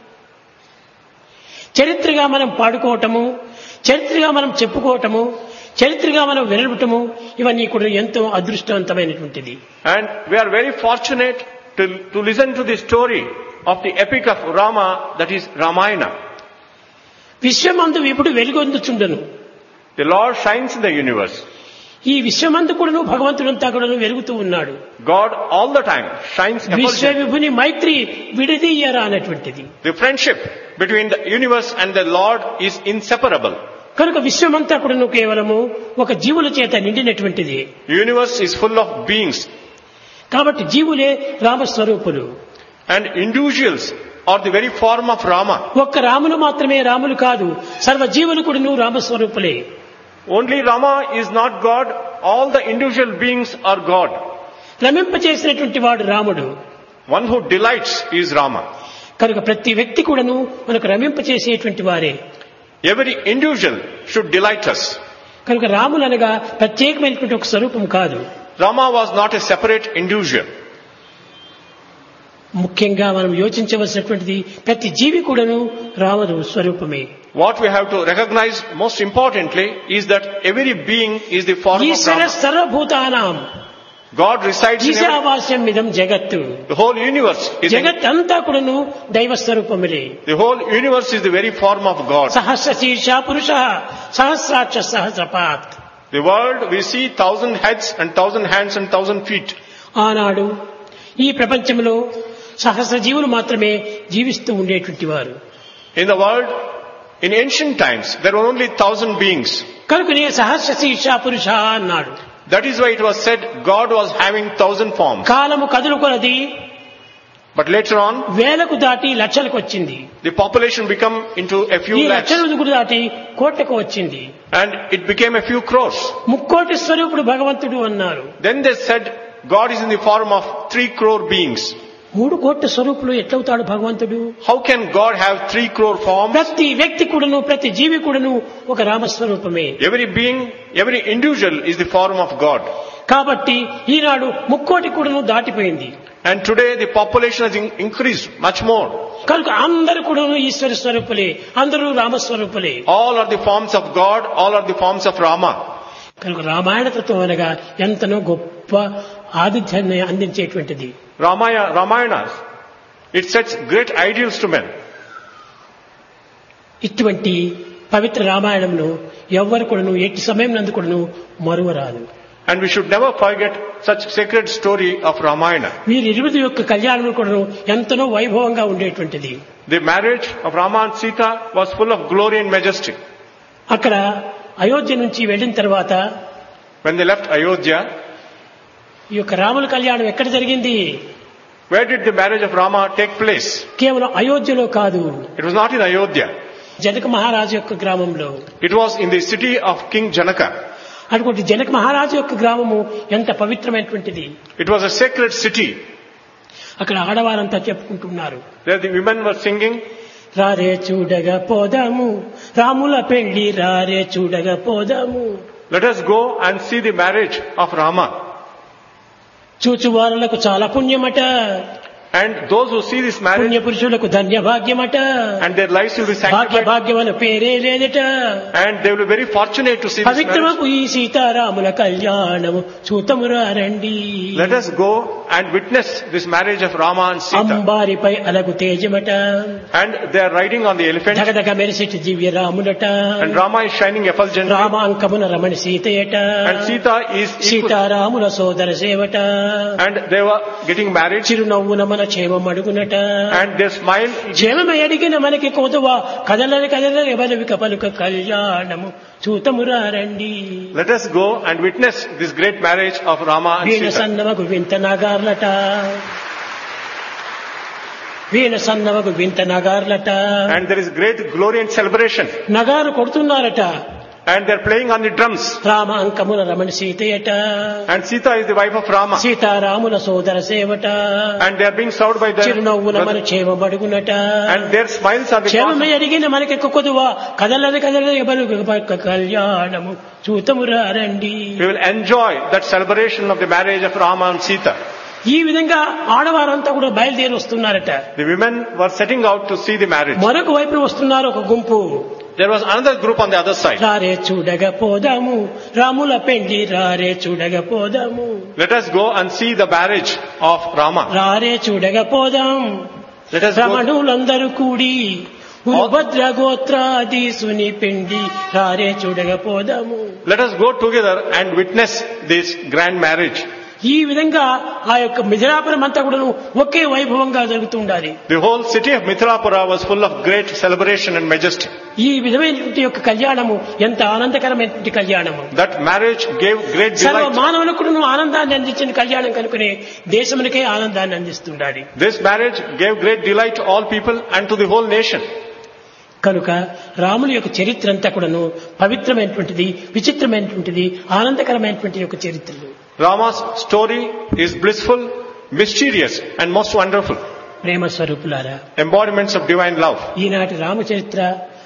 చరిత్రగా మనం పాడుకోవటము, చరిత్రగా మనం చెప్పుకోవటము, చరిత్రగా మనం వినటము ఇవన్నీ కూడా ఎంతో అదృష్టవంతమైనటువంటిది. And we are very fortunate to, to listen to the story of the epic of Rama, that is Ramayana. విశ్వమందు ఇప్పుడు వెలుగొందుచుండను. The Lord shines in the universe. ఈ విశ్వమందు కూడాను భగవంతుడంతా కూడాను వెలుగుతూ ఉన్నాడు. God all the time shines విశ్వ effulgent. విభుని మైత్రి విడదీయరా అనేటువంటిది. The friendship between the universe and the Lord is inseparable. కనుక విశ్వమంతా కూడాను కేవలము ఒక జీవుల చేత నిండినటువంటిది. The universe is full of beings. కాబట్టి జీవులే రామస్వరూపులు. And individuals are the very form of Rama. ఒక్క రాములు మాత్రమే రాములు కాదు, సర్వ జీవులు కూడాను రామస్వరూపులే. Only Rama is not God, all the individual beings are God. రమింపచేసినటువంటి వాడు రాముడు. One who delights is Rama. కనుక ప్రతి వ్యక్తి కూడాను మనకు రమింపచేసేటువంటి వారే. Every individual should delight us. కనుక రాములు అనగా ప్రత్యేకమైనటువంటి ఒక స్వరూపం కాదు. Rama was not a separate individual. ముఖ్యంగా మనం యోచించవలసినటువంటిది ప్రతి జీవి కూడాను రాముడు స్వరూపమే. What we have to recognize most importantly is that every being is the form of Eshwara Rama. సర్వభూతానాం God resides in every, ఈశావాస్యం ఇదం జగత్తు. the whole universe. Is in, జగత్ అంతా కూడాను దైవ స్వరూపములే. the whole universe is the very form of God. సహస్ర శీర్ష పురుష సహస్రాక్ష సహస్రపాత్. The world we see thousand heads and thousand hands and thousand feet. ఆనాడు ఈ ప్రపంచంలో సహస్ర జీవులు మాత్రమే జీవిస్తూ ఉండేటువంటి వారు. In the world, in ancient times, there were only thousand beings. కనుకనే సహస్ర శీర్ష పురుష అన్నాడు. That is why it was said God was having thousand forms. కాలము కదులు కొలది But later on, వేలకు దాటి లక్షలకు వచ్చింది. the population became into a ఈ few lakhs. లక్షలకు దాటి కోట్లకు వచ్చింది. And it became a few crores. ముక్కోటి స్వరూపుడు భగవంతుడు అన్నారు. Then they said God is in the form of three crore beings. మూడు కోట్ల స్వరూపులు ఎట్లవుతాడు భగవంతుడు? How can God have three crore forms? ప్రతి వ్యక్తి కూడాను ప్రతి జీవి కూడాను ఒక రామస్వరూపమే. Every being, every individual is the form of God. కాబట్టి ఈనాడు ముక్కోటి కూడాను దాటిపోయింది. And today the population has in- increased much more. కనుక అందరూ కూడాను ఈశ్వర స్వరూపులే, అందరూ రామస్వరూపులే. All are the forms of God, all are the forms of Rama. కనుక రామాయణ తత్వం అనగా ఎంతనో గొప్ప ఆతిథ్యాన్ని అందించేటువంటిది. Ramaya, Ramayanas, it sets great ideals to men. ఇటువంటి పవిత్ర రామాయణంలో ఎవ్వరు కూడాను ఎట్టి సమయం నందు కూడాను మరువరాదు. And we should never forget such sacred story of Ramayana. వీరి ఇరువురి యొక్క కళ్యాణం కూడాను ఎంతనో వైభవంగా ఉండేటువంటిది. The marriage of Rama and Sita was full of glory and majesty. అక్కడ అయోధ్య నుంచి వెళ్ళిన తర్వాత When they left Ayodhya, ఈ యొక్క రాముల కళ్యాణం ఎక్కడ జరిగింది? where did the marriage of Rama take place? కేవలం అయోధ్యలో కాదు, It was not in Ayodhya. Janaka మహారాజు యొక్క గ్రామంలో. It was in the city of King Janaka. అటువంటి జనక మహారాజు యొక్క గ్రామము ఎంత పవిత్రమైనటువంటిది. It was a sacred city. అక్కడ ఆడవారంతా చెప్పుకుంటున్నారు. There the women were singing, రారే చూడగా పోదాము రాముల పెళ్లి, రారే చూడగా పోదాము. let us go and see the marriage of Rama. చూచువారులకు చాలా పుణ్యమట. And those who see this marriage, పుణ్య పురుషులకు ధన్య భాగ్యమట, and their lives will be Bhagya sanctified, భాగ్యమని పేరే లేదట. and they will be very fortunate to see this marriage. పవిత్రమకు ఈ సీతారాముల కళ్యాణము చూతమురా రండి. Let us go and witness this marriage of Rama and Sita. అంబారిపై అలగు తేజమట, And they are riding on the elephant, దగదగ మెరిసిటి దివ్య రాములట. and Rama is shining effulgently, రామాంకమున Ramani సీతయట, and Sita is equal, సీతారాముల సోదర సేవట. and they were getting married, చిరునవ్వున మన క్షేమం అడుగునట. and their smile. క్షేమం అడిగిన మనకి కోదువా కదలని కదలని ఎవరిక పలుక కళ్యాణము చూతమురా రండి. Let us go and witness this great marriage of Rama and veena Sita. సన్నమగు వింత నగార్లట, వీణ సన్నమగు వింత నగార్లట. And there is great glory and celebration, నగారు కొడుతున్నారట. and they are playing on the drums. Rama అంకమున Ramana సీతయట, And Sita is the wife of Rama, సీతారాముల సోదర సేవట. and they are being served by their చిరునవ్వున మన brother. క్షేమం అడుగునట. And their smiles are the క్షేమమే cause. అడిగిన మనకి కొద్దువా కదలని కదలని పలుక కళ్యాణము చూతమురా రండి. We will enjoy that celebration of the marriage of Rama and Sita. ఈ విధంగా ఆడవారంతా కూడా బయలుదేరి వస్తున్నారట. The women were setting out to see the marriage. మరొక వైపు వస్తున్నారు ఒక గుంపు. There was another group on the other side. రారే చూడగపోదాము రాముల పెండి, రారే చూడగపోదాము, Let us go and see the marriage of Rama. రారే చూడగపోదాం. Let us go. రమణులందరూ కూడి భద్ర గోత్రాధీసుని పెండి, రారే చూడగపోదాము. Let us go together and witness this grand marriage. ఈ విధంగా ఆ యొక్క మిథిలాపురం అంతా కూడా ఒకే వైభవంగా జరుగుతుండాలి. The whole city of Mithilapura was full of great celebration and majesty. ఈ విధమైనటువంటి యొక్క కళ్యాణము ఎంత ఆనందకరమైనటువంటి కళ్యాణము. That marriage gave great సర్వ delight. మానవులకు ఆనందాన్ని అందించిన కళ్యాణం కనుకనే దేశమునికే ఆనందాన్ని అందిస్తుండాలి. This marriage gave great delight to all people and to the whole nation. కనుక రాముని యొక్క చరిత్ర అంతా కూడాను పవిత్రమైనటువంటిది, విచిత్రమైనటువంటిది, ఆనందకరమైనటువంటి యొక్క చరిత్రలు. Rama's story is blissful, mysterious and most wonderful. ప్రేమ స్వరూపులారా, Embodiments of divine love. ఈనాటి రామచరిత్ర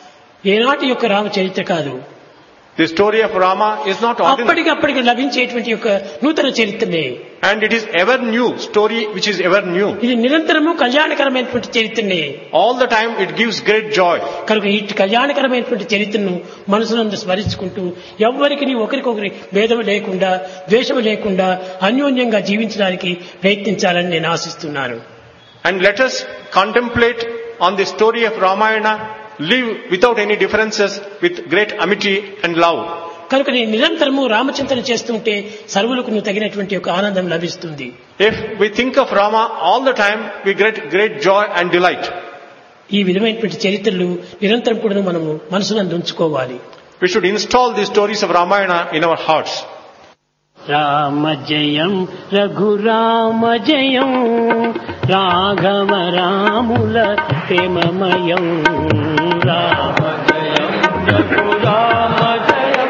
ఏనాటి యొక్క రామచరిత్ర కాదు. The story of Rama is not ordinary. అప్పటికప్పటికి లభించేటువంటి యొక్క నూతన చరిత్రనే. And it is ever new, story which is ever new. ఇది నిరంతరము కళ్యాణకరమైనటువంటి చరిత్రనే. All the time it gives great joy. కనుక ఈ కళ్యాణకరమైనటువంటి చరిత్రను మనసునందు స్మరించుకుంటూ ఎవ్వరికి ఒకరికొకరి భేదం లేకుండా, ద్వేషం లేకుండా అన్యోన్యంగా జీవించడానికి ప్రయత్నించాలని నేను ఆశిస్తున్నాను. And let us contemplate on the story of Ramayana, live without any differences, with great amity and love. కనుక నేను నిరంతరము రామచింతన చేస్తుంటే సర్వులకు తగినటువంటి ఒక ఆనందం లభిస్తుంది. If we think of Rama all the time, we get great joy and delight. ఈ విధమైనటువంటి చరిత్రలు నిరంతరం కూడా మనము మనసునందు ఉంచుకోవాలి. We should install these stories of Ramayana in our hearts. Rama జయం రఘురామ జయం, రాఘవ రాముల ప్రేమమయం. రామ జయం రఘురామ జయం,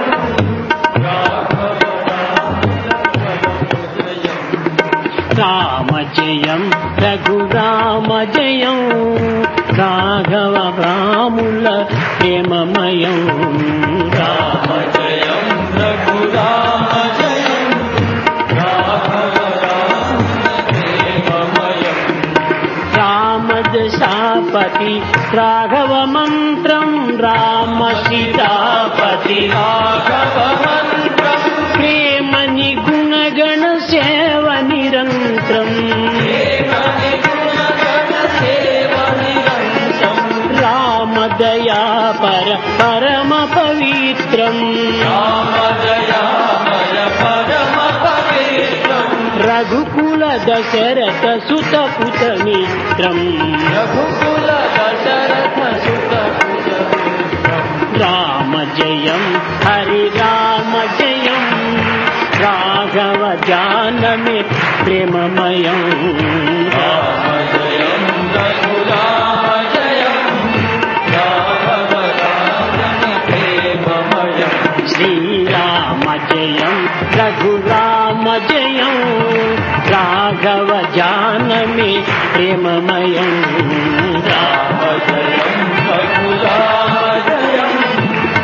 రామ జయం రఘురామ జయం, రాఘవ రాముల ప్రేమమయం. రామ జయం రఘురామ జయం, రాఘవ రాముల ప్రేమమయం. రామదశాపతి రాఘవ మంత్రం, రామ సీతాపతి రాఘవ మంత్రం. ప్రేమని గుణగణ సేవ నిరంతరం, రామదయా పర పరమ పవిత్రం. రఘుకుల దశరథ సుత పుత మిత్రం, రఘుకుల దశరథ సుత పుత మిత్రం. రామ జయం హరి రామ జయం, రాఘవ జానమి ప్రేమమయం. రామ జయం రఘురామ జయం, రాఘవ జానమి ప్రేమమయం. శ్రీరామ జయం రఘురామ జయం, రాఘవ జానమి ప్రేమమయం. రామ జయం రఘురామ జయం,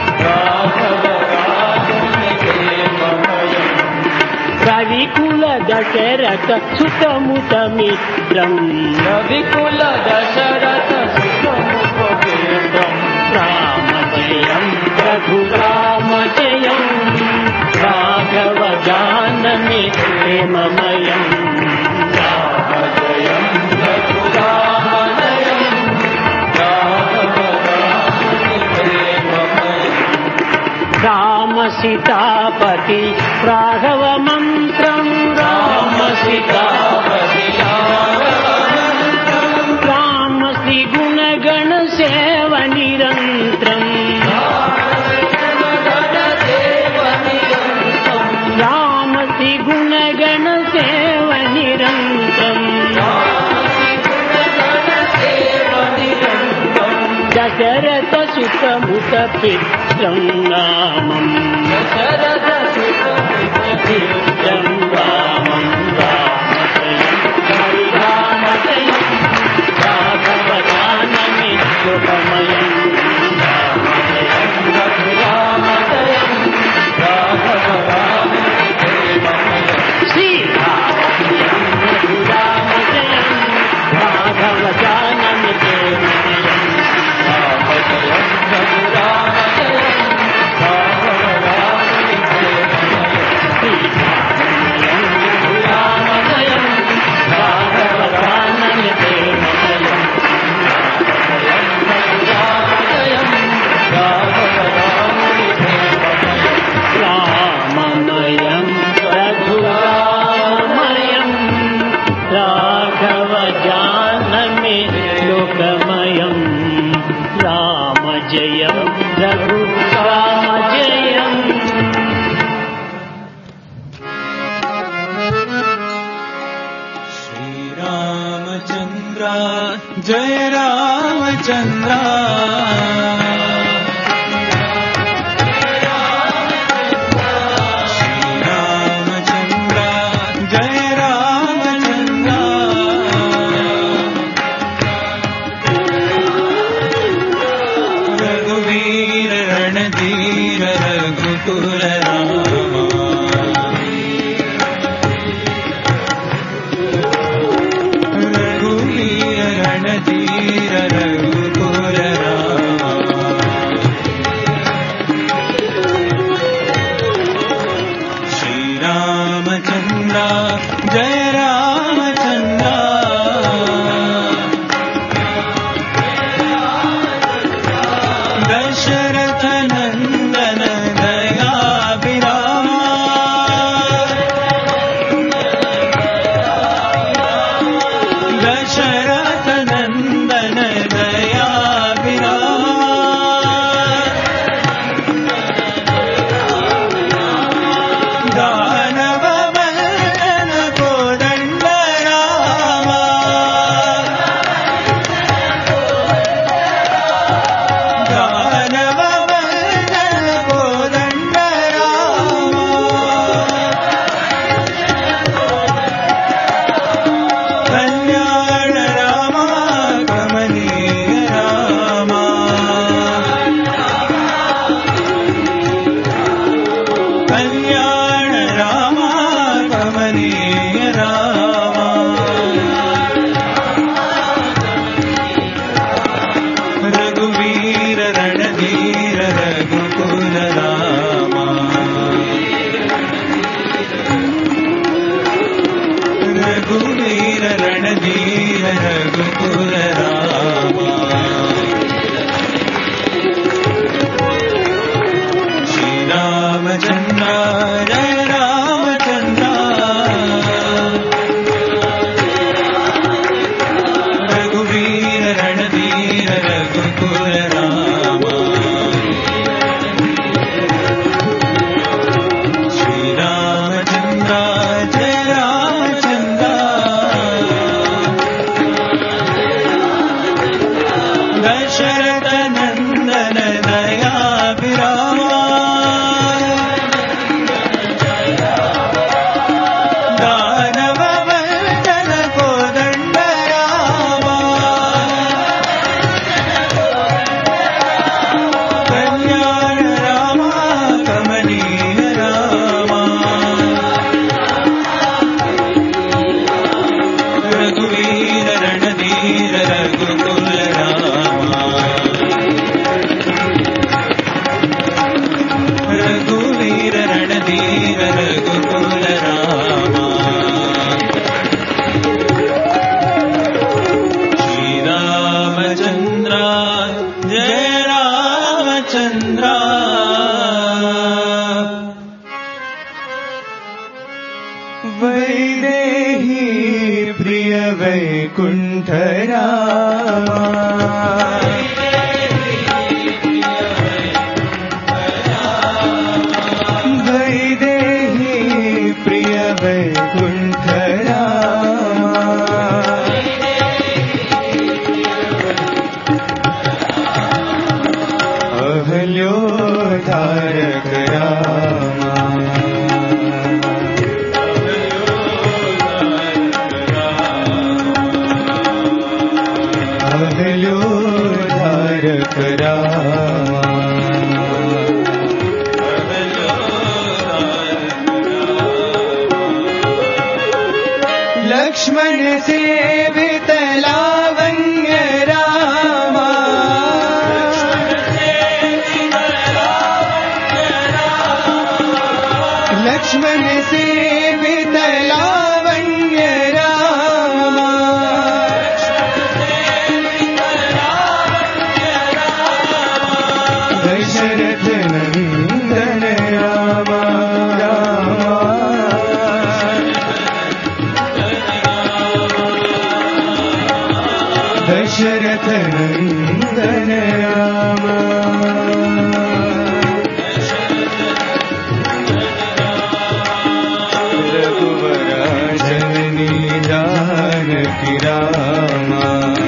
రాఘవ జానమి ప్రేమమయం. కవికుల దశరథ సుతముత మిత్రం రవికుల దశరథ సుతముపేతం రామజయం రఘురామజయం రాఘవ జానని ప్రేమమయం రామజయం రఘురామజయం రాఘవ జానని ప్రేమమయం రామ సీతాపతి రాఘవ మంత్రం రామ సీతాపతి రామ శ్రీ గుణగణ సేవ నిరంతరం రామ శ్రీ గుణగణ సేవ నిరంతరం దశరథ సుతముత పిత్రం నామం దశరథ పిత్రం రామం రామజయం రాఘవ జానని శుభమయం రామజయం రాఘవ శ్రీరామజయం రఘురామజయం రాఘవ జానని ప్రేమమయం రామమయం రఘురామయం రాఘవ జానమి లోకమయం రామజయం రఘురామజయం శ్రీరామచంద్ర జయ రామచంద్ర శ్రీరామచంద్ర జయ రామచంద్ర రఘువీర రణధీర రఘుకుల రామ రఘువీర రణధీర రఘుకుల రామ శ్రీరామచంద్ర జయ రామచంద్ర దశరథ నందన దయాభిరామ దశరథ నందన దయాభిరామ దానవ వల్లన కోదండ రామ దానవ रामचंद्र वैदेही प्रिय वैकुंठरा वैदेही प्रिय वैकुंठरा अहल्यो धारक रामा अहल्यो धारक रामा लक्ष्मण सेवित लावण्य रामा लक्ष्मण सेवित लावण्य रामा दशरथ नंदन रामा दशरथ नंदन रामा रघुवर जननी जानकी रामा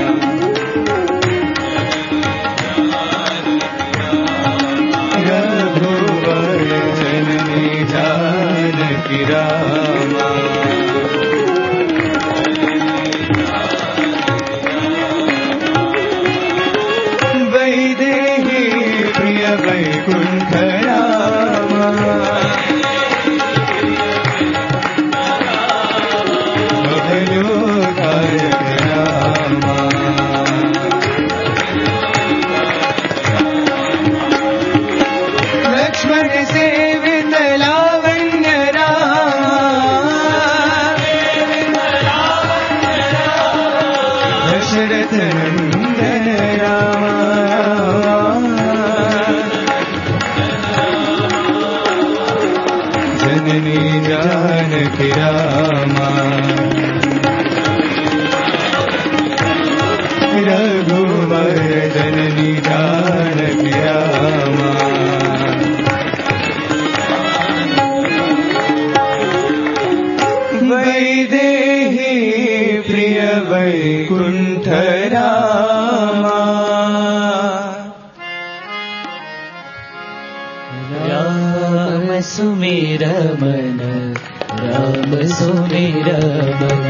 रघुवर जननी जानकी रामा वैदेही प्रिय वैकुंठ रामा अहल्यो धारक रामा लक्ष्मण सेवित लावण्य रामा दशरथ नंदन रामा जननी जानकी रामा रघुवर जननी जानकी रामा वैदेही प्रिय वैकुंठ रामा राम सुमेर मन राम सुमेर मन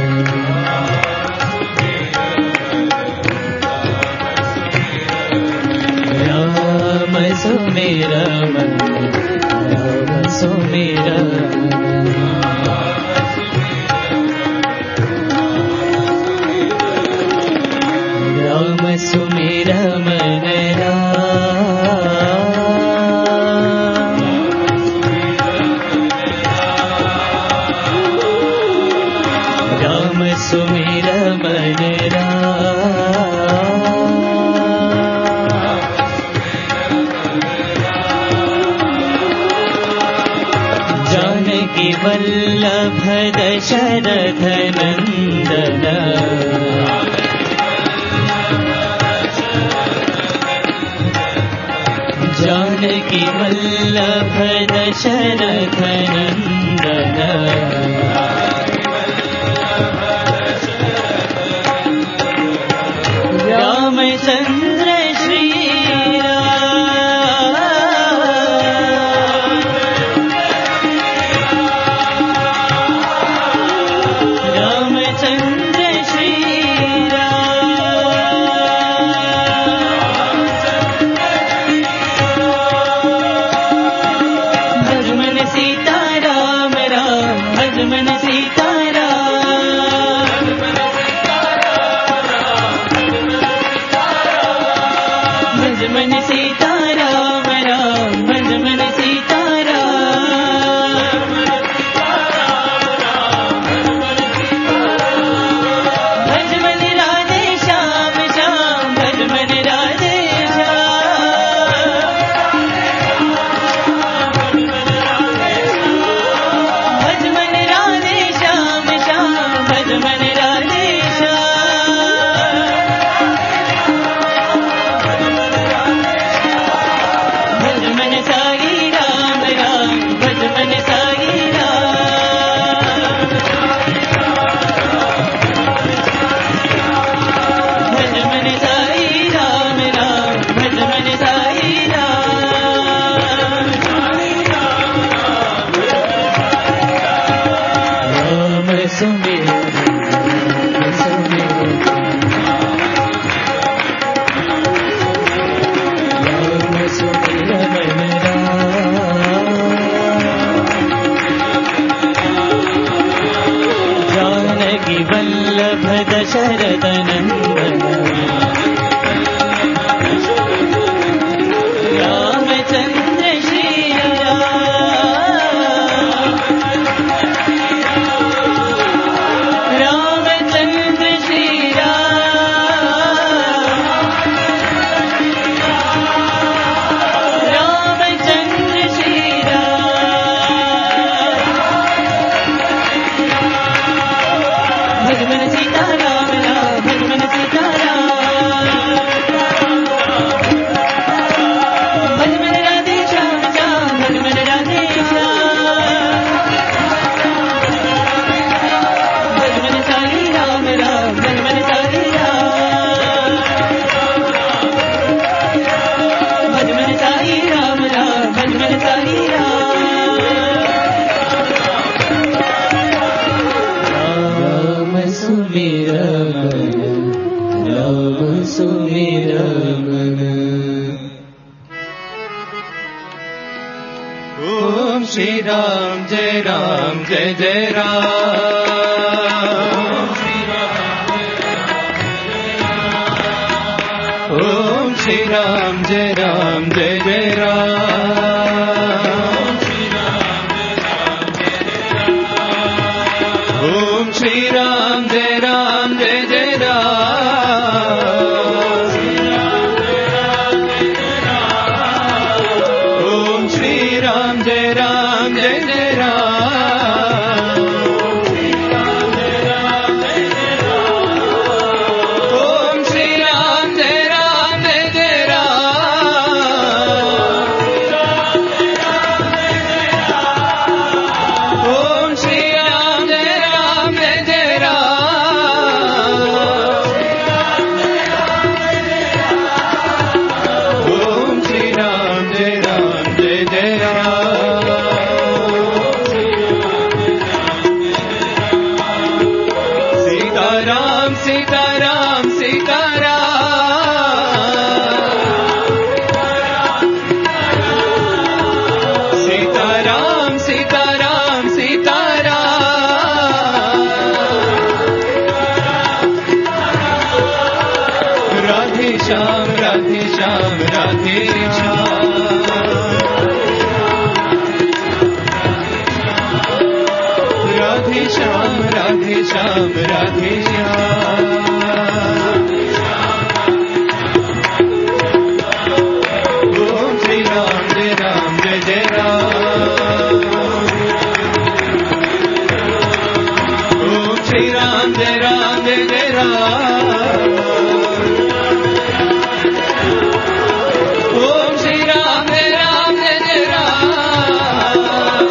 राम सुमेर मन राम सुमेर राम सुमेर मन राम सुमेर मन जानकी वल्लभ दशरथ नंदन जानकी वल्लभ दशरथ नंदन Ramchandra Shri Ramchandra Shri Lakshman Sita Ram Ram Lakshman Shri Ram, Jai Ram, Jai Jai Ram. Om Shri Ram, Jai Ram, Jai Jai Ram. Om Shri Ram, Jai Ram, Jai Jai Ram. Om Shri Ram, Jai Ram, Jai Jai Ram. Om Shri Ram, Jai Ram, Jai Jai Ram. Om Shri Ram, Jai Ram, Jai Jai Ram. Om Shri Ram, Jai Ram, Jai Jai Ram. Sita Ram, Sita Ram, Sita Ram. Sita Ram, Sita Ram, Sita Ram. Radhe Shyam, Radhe Shyam, Radhe Shyam. Radhe Shyam, Radhe Shyam, Radhe Shyam. Om Shri Ram, Jai Ram, Jai Jai Ram. Om Shri Ram, Jai Ram, Jai Jai Ram. Om Shri Ram, Jai Ram, Jai Jai Ram.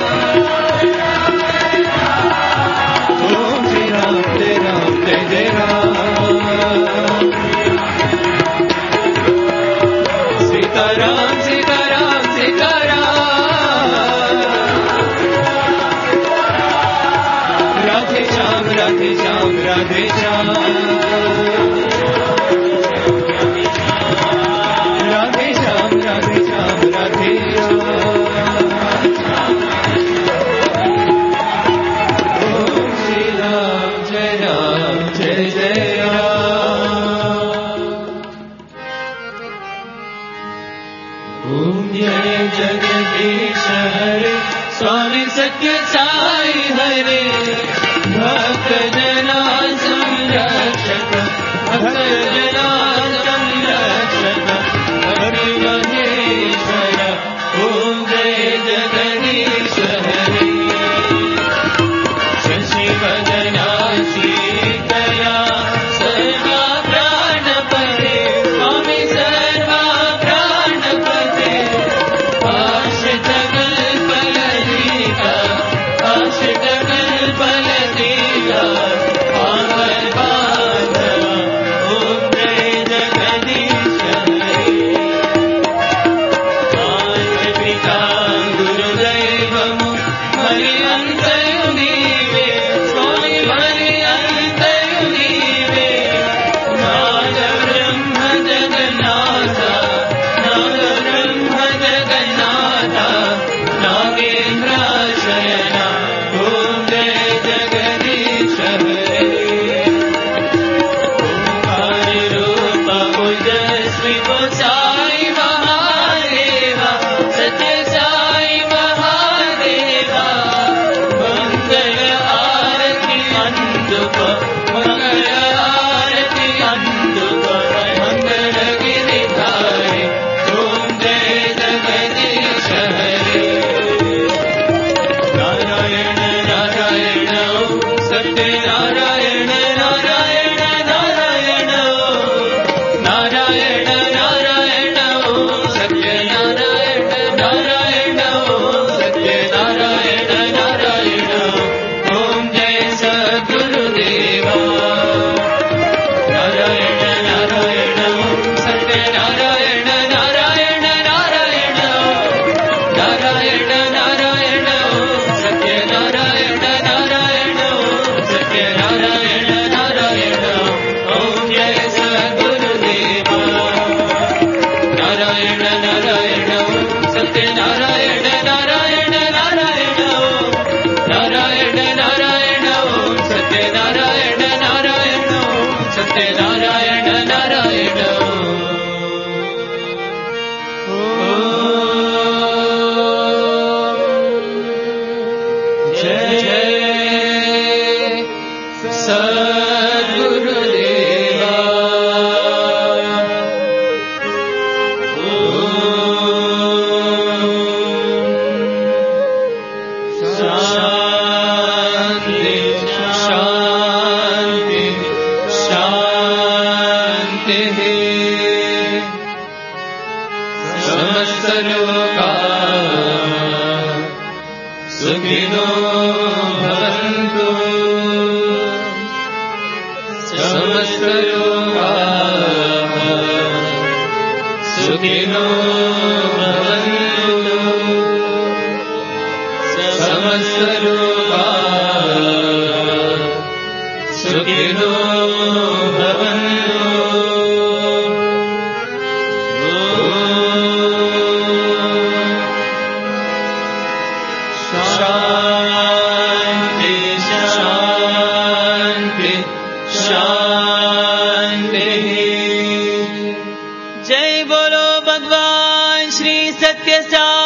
Om Shri Ram, Jai Ram, Jai Jai Ram. Sita Ram, Sita Ram, Sita Ram. Radhe Shyam, Radhe Shyam, Radhe Shyam. Radhe Shyam, Radhe Shyam, Radhe Shyam. Om Shri Ram, Jai Ram, Jai Jai Ram. Om Jai Jagadish Hare, Swami Satya Sai Hare. Bhakta Jana Samrakshaka, Bhakta Jana Samrakshaka, Bhakti Maheshwara. Om Jai Jagadish Hare. Shashi Vadana Shikara, Sarva Pranapate, Swami Sarva Pranapate. Ashita Kalpaladika, Ashita Kalpaladika, Avar Bhadava. Om Jai लोकाः सुखिनो भवन्तु समस्त लोकाः सुखिनो भवन्तु समस्त लोकाः सुखिनो भवन्तु शान्ति शान्ति शान्तिः। जय बोलो भगवान श्री सत्य साई।